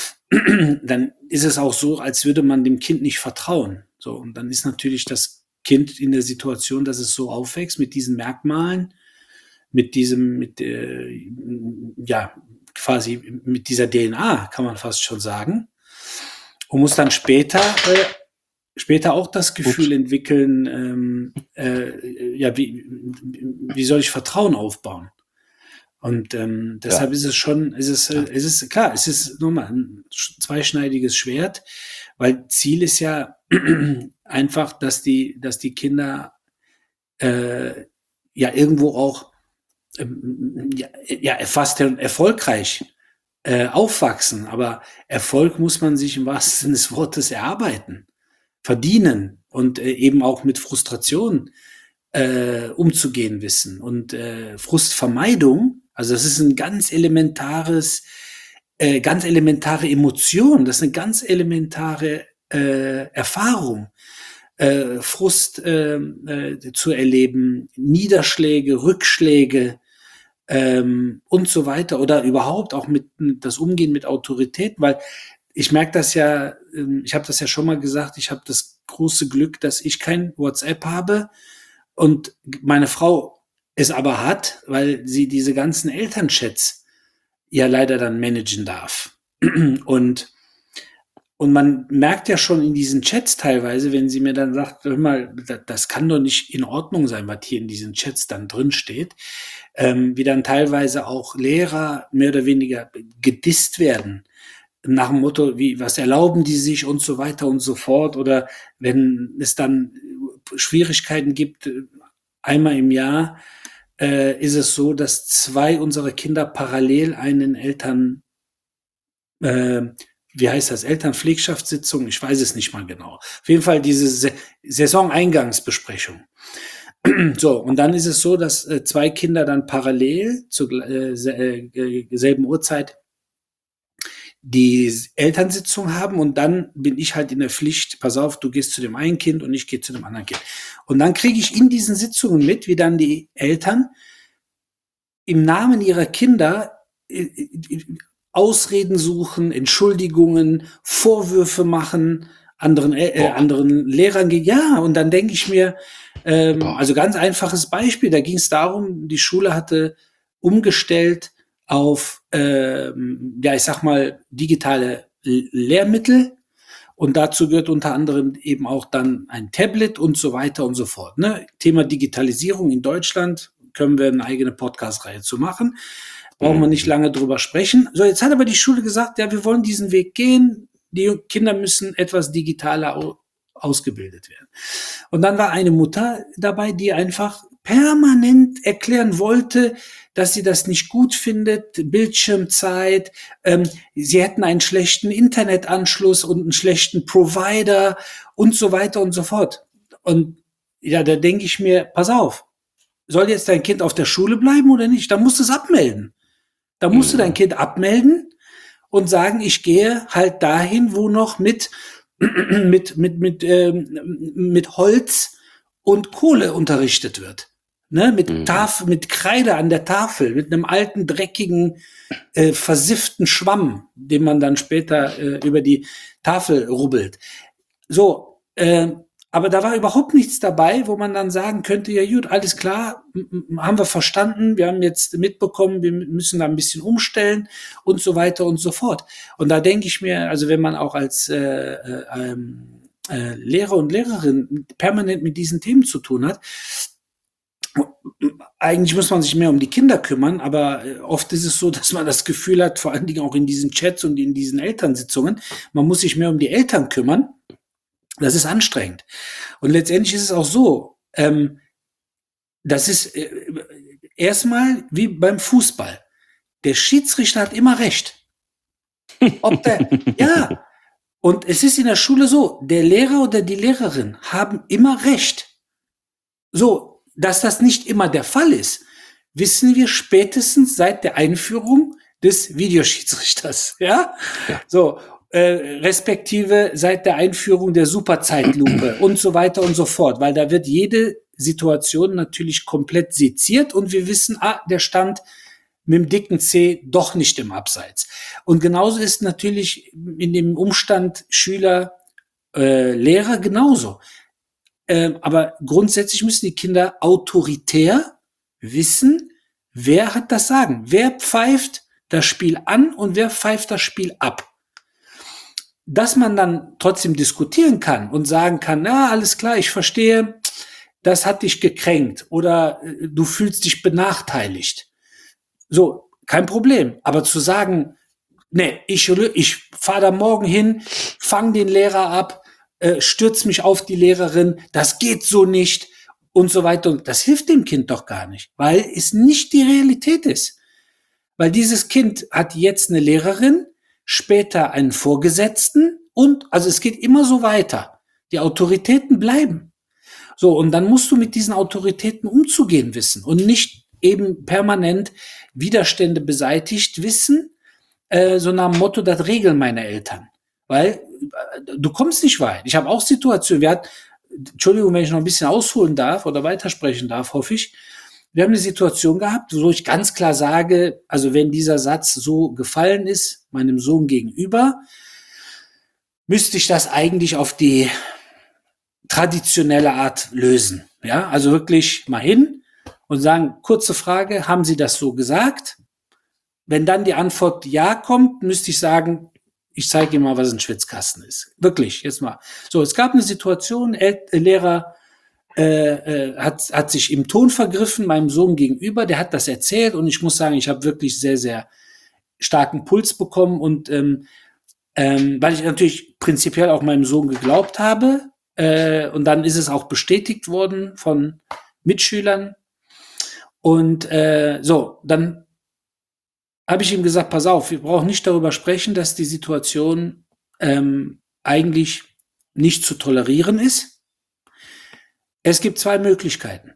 dann ist es auch so, als würde man dem Kind nicht vertrauen. So, und dann ist natürlich das Kind in der Situation, dass es so aufwächst mit diesen Merkmalen, mit diesem mit, äh, ja, quasi mit dieser D N A, kann man fast schon sagen. Und muss dann später äh, später auch das Ups. Gefühl entwickeln, ähm, äh, ja, wie wie soll ich Vertrauen aufbauen? Und, ähm, Ja. deshalb ist es schon ist es Ja. äh, es ist klar, es ist noch mal 'n sch zweischneidiges Schwert, weil Ziel ist ja einfach, dass die dass die Kinder, äh, ja irgendwo auch, ähm, ja ja, fast er erfolgreich, äh, aufwachsen. Aber Erfolg muss man sich im wahrsten Sinne des Wortes erarbeiten, verdienen und, äh, eben auch mit Frustration, äh, umzugehen wissen. Und, äh, Frustvermeidung, also das ist 'n ganz elementares äh, ganz elementare Emotion. Das ist 'ne ganz elementare, äh, Erfahrung, äh, Frust, ähm, äh, zu erleben, Niederschläge, Rückschläge, ähm, und so weiter oder überhaupt auch mit das Umgehen mit Autoritäten, weil ich merke das ja, ähm, ich habe das ja schon mal gesagt, ich habe das große Glück, dass ich kein WhatsApp habe und g meine Frau es aber hat, weil sie diese ganzen Elternchats ja leider dann managen darf. Und und man merkt ja schon in diesen Chats teilweise, wenn sie mir dann sagt: „Hör mal, da das kann doch nicht in Ordnung sein, was hier in diesen Chats dann drinsteht“, ähm, wie dann teilweise auch Lehrer mehr oder weniger gedisst werden nach dem Motto wie: „Was erlauben die sich“ und so weiter und so fort. Oder wenn es dann Schwierigkeiten gibt, äh, einmal im Jahr, äh, ist es so, dass zwei unserer Kinder parallel einen Eltern ähm, wie heißt das, Elternpflegschaftssitzung? Ich weiß es nicht mal genau. Auf jeden Fall diese Sa Saisoneingangsbesprechung. So, und dann ist es so, dass, äh, zwei Kinder dann parallel zur gle äh, se äh, selben Uhrzeit die S Elternsitzung haben und dann bin ich halt in der Pflicht: „Pass auf, du gehst zu dem einen Kind und ich gehe zu dem anderen Kind.“ Und dann kriege ich in diesen Sitzungen mit, wie dann die Eltern im Namen ihrer Kinder, äh, äh, Ausreden suchen, Entschuldigungen, Vorwürfe machen, anderen äh, äh, Boah. anderen Lehrern ge ja, und dann denke ich mir, ähm Boah. also ganz einfaches Beispiel, da ging's darum, die Schule hatte umgestellt auf, ähm, ja, ich sage mal, digitale L Lehrmittel und dazu gehört unter anderem eben auch dann ein Tablet und so weiter und so fort, ne? Thema Digitalisierung in Deutschland können wir 'ne eigene Podcast-Reihe zu machen. Brauchen wir nicht Mhm. lange drüber sprechen. So, jetzt hat aber die Schule gesagt: „Ja, wir wollen diesen Weg gehen. Die Kinder müssen etwas digitaler au ausgebildet werden.“ Und dann war eine Mutter dabei, die einfach permanent erklären wollte, dass sie das nicht gut findet, Bildschirmzeit, ähm, sie hätten einen schlechten Internetanschluss und 'n schlechten Provider und so weiter und so fort. Und ja, da denke ich mir: „Pass auf, soll jetzt dein Kind auf der Schule bleiben oder nicht? Dann musst du's abmelden.“ Da musst du dein Mhm. Kind abmelden und sagen, ich gehe halt dahin, wo noch mit, mit, mit, mit, ähm, mit Holz und Kohle unterrichtet wird. Ne? Mit Mhm. Tafel, mit Kreide an der Tafel, mit einem alten, dreckigen, äh, versifften Schwamm, den man dann später äh, über die Tafel rubbelt. So, äh, aber da war überhaupt nichts dabei, wo man dann sagen könnte, ja gut, alles klar, m- m- haben wir verstanden, wir haben jetzt mitbekommen, wir müssen da ein bisschen umstellen und so weiter und so fort. Und da denke ich mir, also wenn man auch als äh, äh, ähm, äh, Lehrer und Lehrerin permanent mit diesen Themen zu tun hat, eigentlich muss man sich mehr um die Kinder kümmern, aber äh, oft ist es so, dass man das Gefühl hat, vor allen Dingen auch in diesen Chats und in diesen Elternsitzungen, man muss sich mehr um die Eltern kümmern. Das ist anstrengend. Und letztendlich ist es auch so, ähm, das ist äh, erstmal wie beim Fußball. Der Schiedsrichter hat immer recht. Ob der, ja, und es ist in der Schule so, der Lehrer oder die Lehrerin haben immer recht. So, dass das nicht immer der Fall ist, wissen wir spätestens seit der Einführung des Videoschiedsrichters. Ja, Ja. so, äh, respektive seit der Einführung der Superzeitlupe und so weiter und so fort, weil da wird jede Situation natürlich komplett seziert und wir wissen, ah, der stand mit dem dicken C doch nicht im Abseits. Und genauso ist natürlich in dem Umstand Schüler, äh, Lehrer genauso. Ähm, aber grundsätzlich müssen die Kinder autoritär wissen, wer hat das Sagen. Wer pfeift das Spiel an und wer pfeift das Spiel ab. Dass man dann trotzdem diskutieren kann und sagen kann, na, alles klar, ich verstehe, das hat dich gekränkt oder äh, du fühlst dich benachteiligt. So, kein Problem. Aber zu sagen, nee, ich, ich fahre da morgen hin, fang den Lehrer ab, äh, stürz mich auf die Lehrerin, das geht so nicht und so weiter. Und das hilft dem Kind doch gar nicht, weil es nicht die Realität ist. Weil dieses Kind hat jetzt eine Lehrerin, später einen Vorgesetzten und, also es geht immer so weiter. Die Autoritäten bleiben. So, und dann musst du mit diesen Autoritäten umzugehen wissen und nicht eben permanent Widerstände beseitigt wissen, äh, so nach dem Motto, das regeln meine Eltern. Weil äh, du kommst nicht weit. Ich habe auch Situationen, wir hatten, Entschuldigung, wenn ich noch ein bisschen ausholen darf oder weitersprechen darf, hoffe ich. Wir haben eine Situation gehabt, wo ich ganz klar sage, also wenn dieser Satz so gefallen ist, meinem Sohn gegenüber, müsste ich das eigentlich auf die traditionelle Art lösen. Ja, also wirklich mal hin und sagen, kurze Frage, haben Sie das so gesagt? Wenn dann die Antwort ja kommt, müsste ich sagen, ich zeige Ihnen mal, was ein Schwitzkasten ist. Wirklich, jetzt mal. So, es gab eine Situation, El Lehrer äh, äh, hat, hat sich im Ton vergriffen, meinem Sohn gegenüber, der hat das erzählt und ich muss sagen, ich habe wirklich sehr, sehr starken Puls bekommen und ähm, ähm, weil ich natürlich prinzipiell auch meinem Sohn geglaubt habe äh, und dann ist es auch bestätigt worden von Mitschülern und äh, so, dann habe ich ihm gesagt, pass auf, wir brauchen nicht darüber sprechen, dass die Situation ähm, eigentlich nicht zu tolerieren ist. Es gibt zwei Möglichkeiten.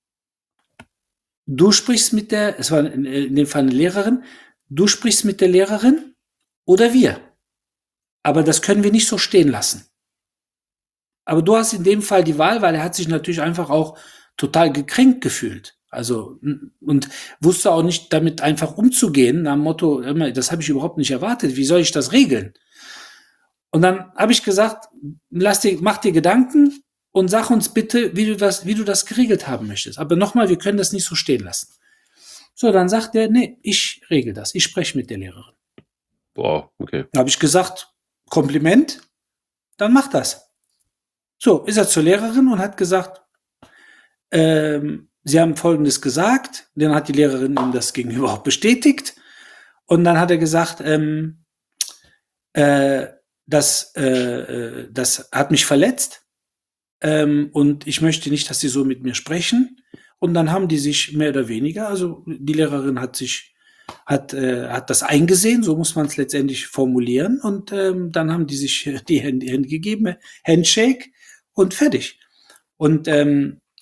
Du sprichst mit der, es war in dem Fall eine Lehrerin, du sprichst mit der Lehrerin oder wir. Aber das können wir nicht so stehen lassen. Aber du hast in dem Fall die Wahl, weil er hat sich natürlich einfach auch total gekränkt gefühlt. Also, und wusste auch nicht damit einfach umzugehen, nach dem Motto, das habe ich überhaupt nicht erwartet, wie soll ich das regeln? Und dann habe ich gesagt, lass dir, mach dir Gedanken und sag uns bitte, wie du das, wie du das geregelt haben möchtest. Aber nochmal, wir können das nicht so stehen lassen. So, dann sagt er, nee, ich regel das, ich spreche mit der Lehrerin. Boah, okay. Dann habe ich gesagt, Kompliment, dann mach das. So, ist er zur Lehrerin und hat gesagt, ähm, Sie haben Folgendes gesagt. Dann hat die Lehrerin ihm das gegenüber auch bestätigt. Und dann hat er gesagt, ähm, äh, das, äh, das hat mich verletzt. Ähm, und ich möchte nicht, dass Sie so mit mir sprechen. Und dann haben die sich mehr oder weniger, also die Lehrerin hat sich, hat, äh, hat das eingesehen, so muss man es letztendlich formulieren. Und ähm, dann haben die sich die Hände, Hände gegeben, Handshake und fertig. Und ähm,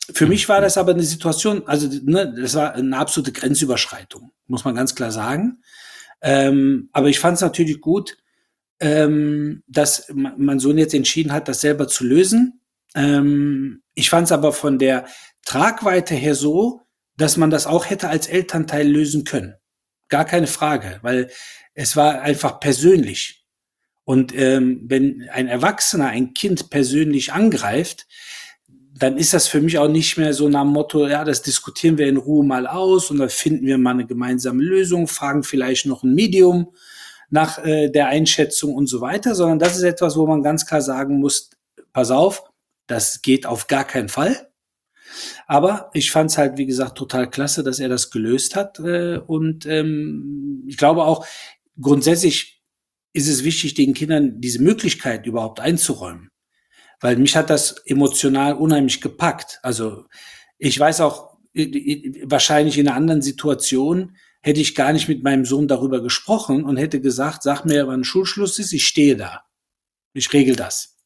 Für mich war das aber eine Situation, also, ne, das war eine absolute Grenzüberschreitung, muss man ganz klar sagen. Ähm, aber ich fand es natürlich gut, ähm, dass ma mein Sohn jetzt entschieden hat, das selber zu lösen. Ähm, ich fand es aber von der Tragweite her so, dass man das auch hätte als Elternteil lösen können. Gar keine Frage, weil es war einfach persönlich. Und, ähm, wenn ein Erwachsener ein Kind persönlich angreift, dann ist das für mich auch nicht mehr so nach dem Motto: „Ja, das diskutieren wir in Ruhe mal aus und dann finden wir mal eine gemeinsame Lösung, fragen vielleicht noch ein Medium nach, äh, der Einschätzung“ und so weiter, sondern das ist etwas, wo man ganz klar sagen muss: „Pass auf, das geht auf gar keinen Fall.“ Aber ich fand es halt, wie gesagt, total klasse, dass er das gelöst hat, äh, und, ähm, ich glaube auch, grundsätzlich ist es wichtig, den Kindern diese Möglichkeit überhaupt einzuräumen, weil mich hat das emotional unheimlich gepackt. Also, ich weiß auch, i i wahrscheinlich in einer anderen Situation hätte ich gar nicht mit meinem Sohn darüber gesprochen und hätte gesagt: „Sag mir, wann Schulschluss ist, ich stehe da. Ich regel das.“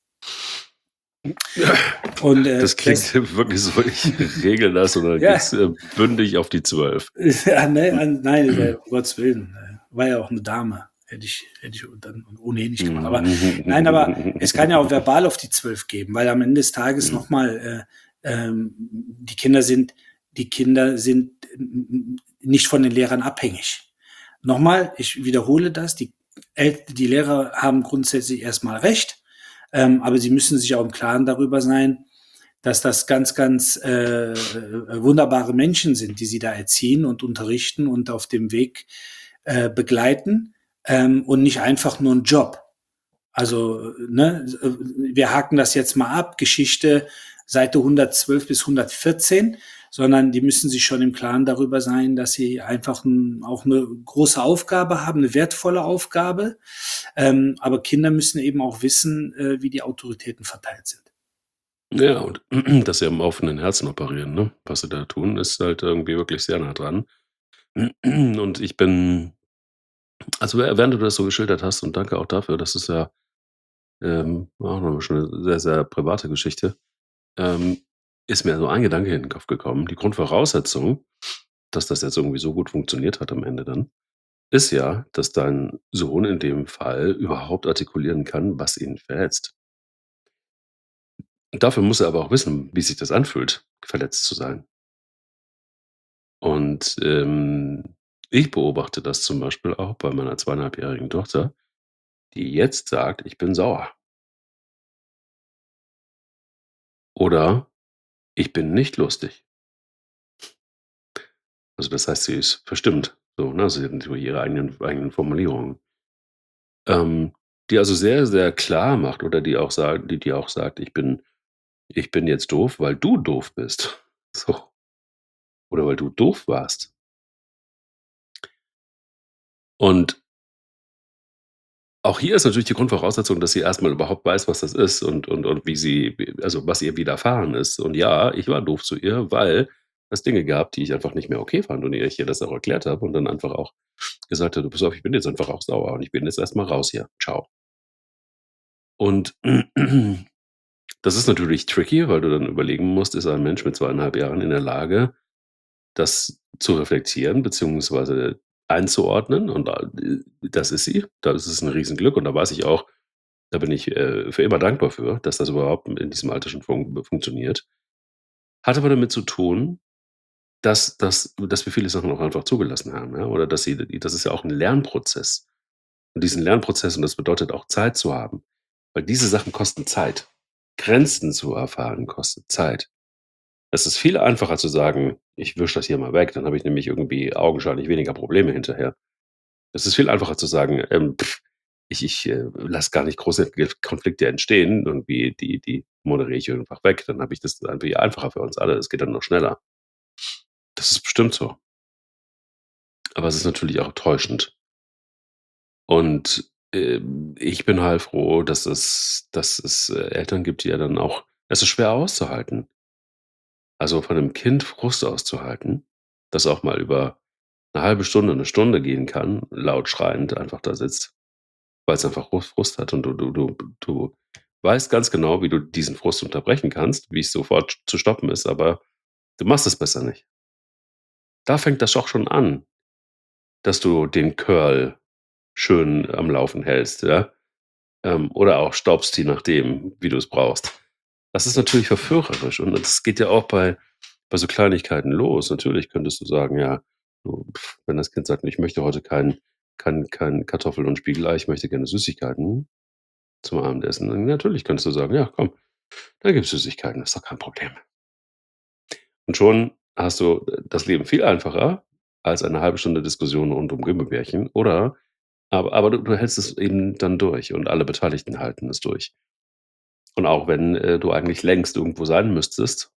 Und, äh, Das klingt das wirklich so, ich regel das und dann ja, geht's, äh, bündig auf die zwölf. ja, ne, an nein, äh, um Gottes Willen, äh, war ja auch 'ne Dame. Hätte ich hätte ich dann ohnehin nicht gemacht. Aber nein, aber es kann ja auch verbal auf die zwölf geben, weil am Ende des Tages noch mal, äh, ähm, die Kinder sind die Kinder sind n nicht von den Lehrern abhängig. Noch mal, ich wiederhole das, die El die Lehrer haben grundsätzlich erst mal recht, ähm, aber sie müssen sich auch im Klaren darüber sein, dass das ganz, ganz äh, äh, wunderbare Menschen sind, die sie da erziehen und unterrichten und auf dem Weg äh, begleiten, ähm, und nicht einfach nur ein Job. Also, ne, äh, wir haken das jetzt mal ab, Geschichte Seite hundertzwölf bis hundertvierzehn, sondern die müssen sich schon im Klaren darüber sein, dass sie einfach 'n auch eine große Aufgabe haben, eine wertvolle Aufgabe. Ähm, aber Kinder müssen eben auch wissen, äh, wie die Autoritäten verteilt sind. Ja, und dass sie am offenen Herzen operieren, ne? Was sie da tun, ist halt irgendwie wirklich sehr nah dran. Und ich bin also, wäh während du das so geschildert hast und danke auch dafür, das ist ja, ähm, auch noch mal schon 'ne sehr, sehr private Geschichte, ähm, ist mir so ein Gedanke in den Kopf gekommen. Die Grundvoraussetzung, dass das jetzt irgendwie so gut funktioniert hat am Ende dann, ist ja, dass dein Sohn in dem Fall überhaupt artikulieren kann, was ihn verletzt. Und dafür muss er aber auch wissen, wie sich das anfühlt, verletzt zu sein. Und, ähm, ich beobachte das zum Beispiel auch bei meiner zweieinhalbjährigen Tochter, die jetzt sagt: „Ich bin sauer“ oder „Ich bin nicht lustig.“ Also, das heißt, sie ist verstimmt, so, ne? Sie hat so ihre eigenen eigenen Formulierungen. Ähm, die also sehr, sehr klar macht oder die auch sagt die die auch sagt: „Ich bin ich bin jetzt doof, weil du doof bist.“ So. Oder weil du doof warst. Und auch hier ist natürlich die Grundvoraussetzung, dass sie erst mal überhaupt weiß, was das ist und und und wie sie wie also, was ihr widerfahren ist. Und ja, ich war doof zu ihr, weil es Dinge gab, die ich einfach nicht mehr okay fand und ich ihr das auch erklärt habe und dann einfach auch gesagt habe: „Du, pass auf, ich bin jetzt einfach auch sauer und ich bin jetzt erst mal raus hier. Tschau.“ Und das ist natürlich tricky, weil du dann überlegen musst, ist ein Mensch mit zweieinhalb Jahren in der Lage, das zu reflektieren beziehungsweise einzuordnen und, äh, das ist sie. Das ist 'n Riesenglück und da weiß ich auch, da bin ich, äh, für immer dankbar für, dass das überhaupt in diesem Alter schon fun funktioniert. Hat aber damit zu tun, dass dass dass wir viele Sachen auch einfach zugelassen haben, ja, oder dass sie das ist ja auch 'n Lernprozess. Und diesen Lernprozess und das bedeutet auch Zeit zu haben, weil diese Sachen kosten Zeit. Grenzen zu erfahren kostet Zeit. Es ist viel einfacher zu sagen: „Ich wische das hier mal weg“, dann habe ich nämlich irgendwie augenscheinlich weniger Probleme hinterher. Es ist viel einfacher zu sagen, ähm: „Ich ich, äh, lasse gar nicht große Ge Konflikte entstehen, irgendwie die die moderiere ich einfach weg.“ Dann habe ich das einfach einfacher für uns alle. Es geht dann noch schneller. Das ist bestimmt so. Aber es ist natürlich auch täuschend. Und, ähm, ich bin heilfroh, dass es dass es, äh, Eltern gibt, die ja dann auch es ist schwer auszuhalten. Also, von 'nem Kind Frust auszuhalten, das auch mal über 'ne halbe Stunde, 'ne Stunde gehen kann, laut schreiend einfach da sitzt, weil's einfach Frust Frust hat und du du du du weißt ganz genau, wie du diesen Frust unterbrechen kannst, wie's sofort zu stoppen ist, aber Du machst es besser nicht. Da fängt das auch schon an, dass du den Curl schön am Laufen hältst, ja? Ähm, oder auch staubst, je nachdem, wie du es brauchst. Das ist natürlich verführerisch und das geht ja auch bei bei so Kleinigkeiten los. Natürlich könntest du sagen, ja, du, pf, wenn das Kind sagt: „Ich möchte heute kein kein kein Kartoffel und Spiegelei, ich möchte gerne Süßigkeiten zum Abendessen." Dann natürlich könntest du sagen: „Ja, komm, dann gibt's Süßigkeiten, ist doch kein Problem." Und schon hast du, äh, das Leben viel einfacher als eine halbe Stunde Diskussion rund um Gummibärchen oder aber aber du du hältst es eben dann durch und alle Beteiligten halten es durch. Und auch wenn, äh, du eigentlich längst irgendwo sein müsstest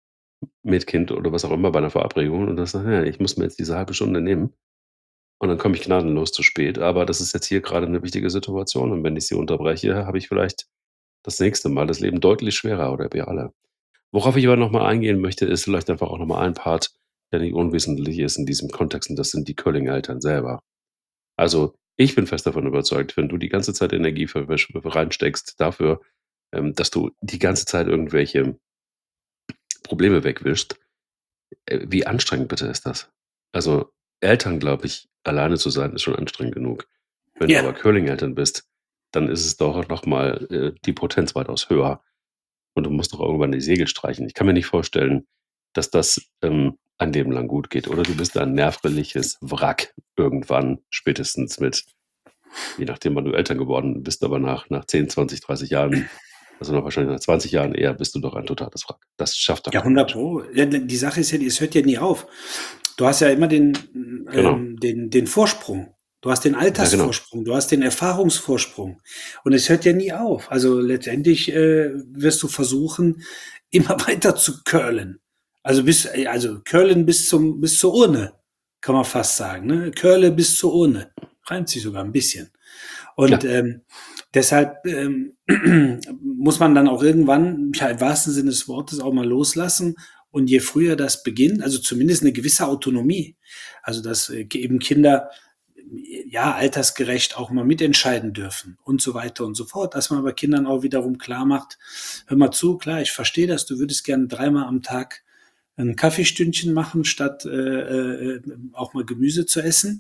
mit Kind oder was auch immer bei 'ner Verabredung und dann sagst: „Ja, ich muss mir jetzt diese halbe Stunde nehmen und dann komme ich gnadenlos zu spät, aber das ist jetzt hier grade 'ne wichtige Situation und wenn ich sie unterbreche, habe ich vielleicht das nächste Mal das Leben deutlich schwerer oder wir alle." Worauf ich aber noch mal eingehen möchte, ist vielleicht einfach auch noch mal ein Part, der nicht unwesentlich ist in diesem Kontext und das sind die Curling-Eltern selber. Also, ich bin fest davon überzeugt, wenn du die ganze Zeit Energie verwisch reinsteckst dafür, ähm, dass du die ganze Zeit irgendwelche Probleme wegwischst, äh, wie anstrengend bitte ist das? Also, Eltern, glaube ich, alleine zu sein, ist schon anstrengend genug. Wenn du aber Ja. Curling-Eltern bist, dann ist es doch noch mal, äh, die Potenz weitaus höher und du musst doch irgendwann die Segel streichen. Ich kann mir nicht vorstellen, dass das, ähm, ein Leben lang gut geht oder du bist ein nervliches Wrack irgendwann, spätestens mit je nachdem, wann du Eltern geworden bist, aber nach nach zehn, zwanzig, dreißig Jahren, also noch wahrscheinlich nach zwanzig Jahren eher, bist du doch ein totales Wrack. Das schafft doch Ja, kein hundert Mensch. Pro. Ja, d die Sache ist ja, es hört ja nie auf. Du hast ja immer den, Genau. ähm, den den Vorsprung. Du hast den Ja, genau. Altersvorsprung, du hast den Erfahrungsvorsprung und es hört ja nie auf. Also, letztendlich, äh, wirst du versuchen, immer weiter zu curlen. Also, bis äh, also, curlen bis zum bis zur Urne, kann man fast sagen, ne? Curle bis zur Urne. Reimt sich sogar 'n bisschen. Und, Ja. ähm, deshalb, ähm, muss man dann auch irgendwann, ja, im wahrsten Sinne des Wortes auch mal loslassen und je früher das beginnt also, zumindest 'ne gewisse Autonomie. Also, dass, äh, eben Kinder, ja, altersgerecht auch mal mitentscheiden dürfen und so weiter und so fort. Dass man aber Kindern auch wiederum klarmacht: „Hör mal zu, klar, ich verstehe das, du würdest gerne dreimal am Tag 'n Kaffeestündchen machen, statt, äh, äh, äh, auch mal Gemüse zu essen.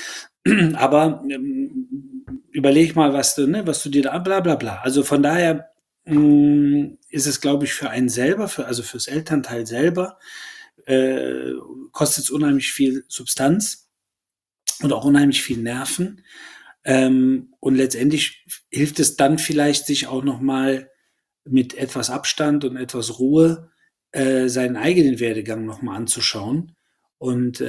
Aber, ähm, überleg mal, was du ne, was du dir da bla bla bla." Also, von daher, hm, ist es, glaube ich, für einen selber, für also, fürs Elternteil selber, äh, kostet's unheimlich viel Substanz und auch unheimlich viel Nerven. Ähm, und letztendlich f hilft es dann vielleicht, sich auch noch mal mit etwas Abstand und etwas Ruhe, äh, seinen eigenen Werdegang noch mal anzuschauen. Und,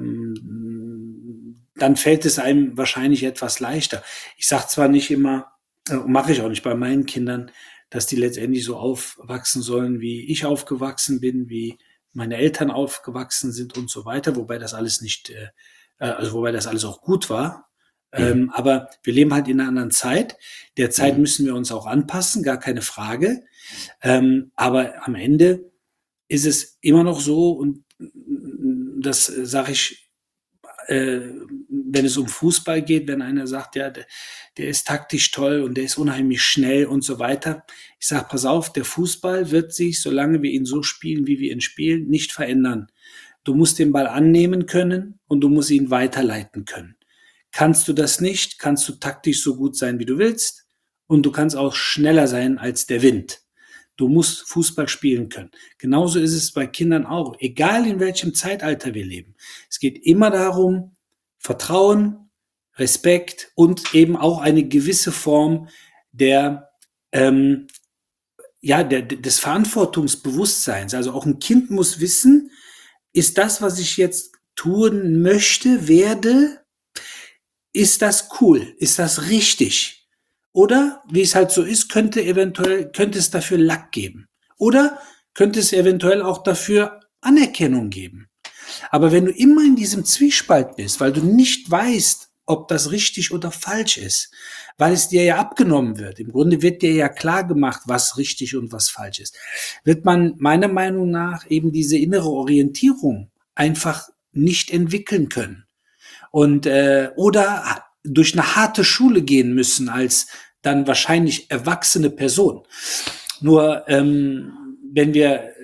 ähm, dann fällt es einem wahrscheinlich etwas leichter. Ich sage zwar nicht immer äh, mache ich auch nicht bei meinen Kindern, dass die letztendlich so aufwachsen sollen, wie ich aufgewachsen bin, wie meine Eltern aufgewachsen sind und so weiter, wobei das alles nicht, äh äh, also, wobei das alles auch gut war. Mhm. Ähm, aber wir leben halt in 'ner anderen Zeit. Der Zeit Mhm. müssen wir uns auch anpassen, gar keine Frage. Ähm, aber am Ende ist es immer noch so und das sage ich, äh, wenn es um Fußball geht, wenn einer sagt: „Ja, der der ist taktisch toll und der ist unheimlich schnell" und so weiter. Ich sage: „Pass auf, der Fußball wird sich, solange wir ihn so spielen, wie wir ihn spielen, nicht verändern. Du musst den Ball annehmen können und du musst ihn weiterleiten können. Kannst du das nicht, kannst du taktisch so gut sein, wie du willst und du kannst auch schneller sein als der Wind. Du musst Fußball spielen können." Genauso ist es bei Kindern auch, egal in welchem Zeitalter wir leben. Es geht immer darum, Vertrauen, Respekt und eben auch eine gewisse Form der, ähm, ja, der d des Verantwortungsbewusstseins. Also, auch 'n Kind muss wissen: „Ist das, was ich jetzt tun möchte, werde ist das cool? Ist das richtig? Oder, wie es halt so ist, könnte eventuell könnte es dafür Lack geben. Oder könnte es eventuell auch dafür Anerkennung geben?" Aber wenn du immer in diesem Zwiespalt bist, weil du nicht weißt, ob das richtig oder falsch ist, weil es dir ja abgenommen wird im Grunde wird dir ja klargemacht, was richtig und was falsch ist, wird man meiner Meinung nach eben diese innere Orientierung einfach nicht entwickeln können. Und, äh oder ha durch 'ne harte Schule gehen müssen als dann wahrscheinlich erwachsene Person. Nur, ähm, wenn wir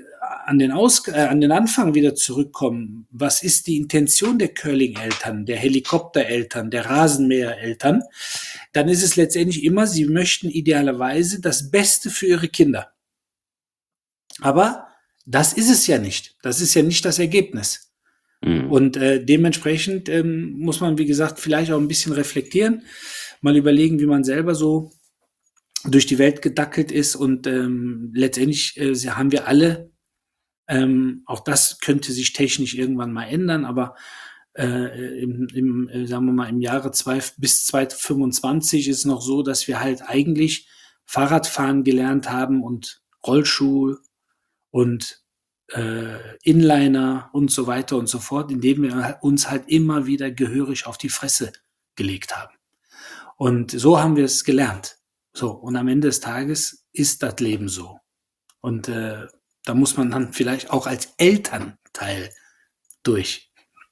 an den, Aus, äh, an den Anfang wieder zurückkommen, was ist die Intention der Curling-Eltern, der Helikoptereltern, der Rasenmäher-Eltern, dann ist es letztendlich immer, sie möchten idealerweise das Beste für ihre Kinder. Aber das ist es ja nicht. Das ist ja nicht das Ergebnis. Mhm. Und äh, dementsprechend ähm, muss man, wie gesagt, vielleicht auch ein bisschen reflektieren, mal überlegen, wie man selber so durch die Welt gedackelt ist. Und ähm, letztendlich äh, haben wir alle, ähm, auch das könnte sich technisch irgendwann mal ändern, aber äh, im, im, äh, sagen wir mal, im Jahre zwei, bis zweitausendfünfundzwanzig ist es noch so, dass wir halt eigentlich Fahrradfahren gelernt haben und Rollschuh und äh, Inliner und so weiter und so fort, indem wir uns halt immer wieder gehörig auf die Fresse gelegt haben. Und so haben wir es gelernt. So, und am Ende des Tages ist das Leben so. Und äh, da muss man dann vielleicht auch als Elternteil durch.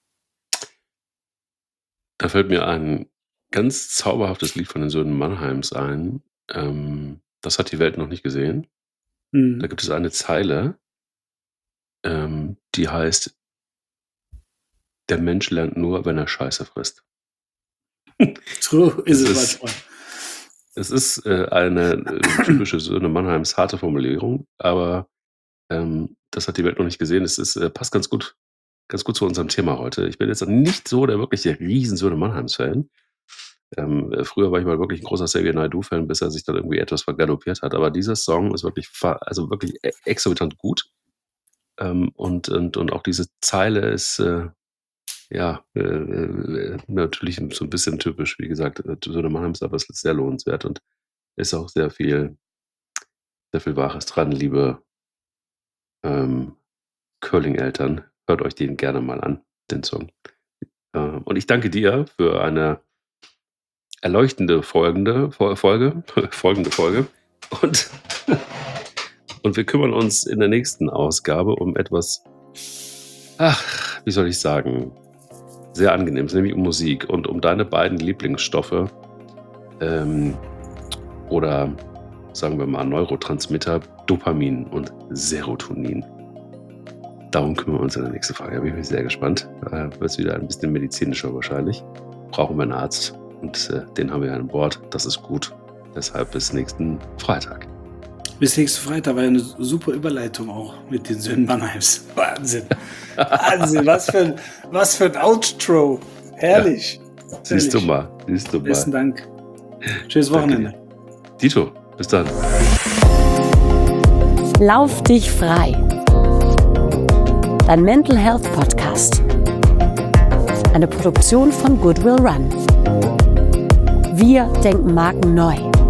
Da fällt mir ein ganz zauberhaftes Lied von den Söhnen Mannheims ein. Ähm, das hat die Welt noch nicht gesehen. Mhm. Da gibt es eine Zeile, ähm, die heißt: Der Mensch lernt nur, wenn er Scheiße frisst. So ist Es es ist, manchmal. es ist äh, eine äh, typische Söhne Mannheims harte Formulierung, aber ähm, das hat die Welt noch nicht gesehen. Es ist, äh, passt ganz gut, ganz gut zu unserem Thema heute. Ich bin jetzt nicht so der wirkliche riesen Söhne Mannheims-Fan. Ähm, äh, früher war ich mal wirklich ein großer Xavier Naidoo-Fan, bis er sich dann irgendwie etwas vergaloppiert hat. Aber dieser Song ist wirklich, fa- also wirklich e- exorbitant gut. Ähm, und, und, und auch diese Zeile ist äh, ja äh, äh, natürlich so ein bisschen typisch, wie gesagt, äh, Söhne Mannheims, aber es ist sehr lohnenswert und ist auch sehr viel, sehr viel Wahres dran, liebe ähm, Curling-Eltern. Hört euch den gerne mal an, den Song. Äh, und ich danke dir für eine erleuchtende folgende Fol- Folge, folgende Folge. Und, und wir kümmern uns in der nächsten Ausgabe um etwas, ach, wie soll ich sagen, sehr angenehmes, nämlich um Musik und um deine beiden Lieblingsstoffe ähm, oder sagen wir mal Neurotransmitter, Dopamin und Serotonin. Darum kümmern wir uns in der nächsten Frage. Da bin ich sehr gespannt. Äh, Wird es wieder ein bisschen medizinischer wahrscheinlich. Brauchen wir einen Arzt und äh, den haben wir an Bord. Das ist gut. Deshalb bis nächsten Freitag. Bis nächsten Freitag war ja eine super Überleitung auch mit den Söhnen Mannheims. Wahnsinn. Wahnsinn. Was für ein, was für ein Outro. Herrlich. Ja. Siehst du mal. Siehst du mal. Besten Dank. Schönes Wochenende. Dito, bis dann. Lauf dich frei. Dein Mental Health Podcast. Eine Produktion von Goodwill Run. Wir denken Marken neu.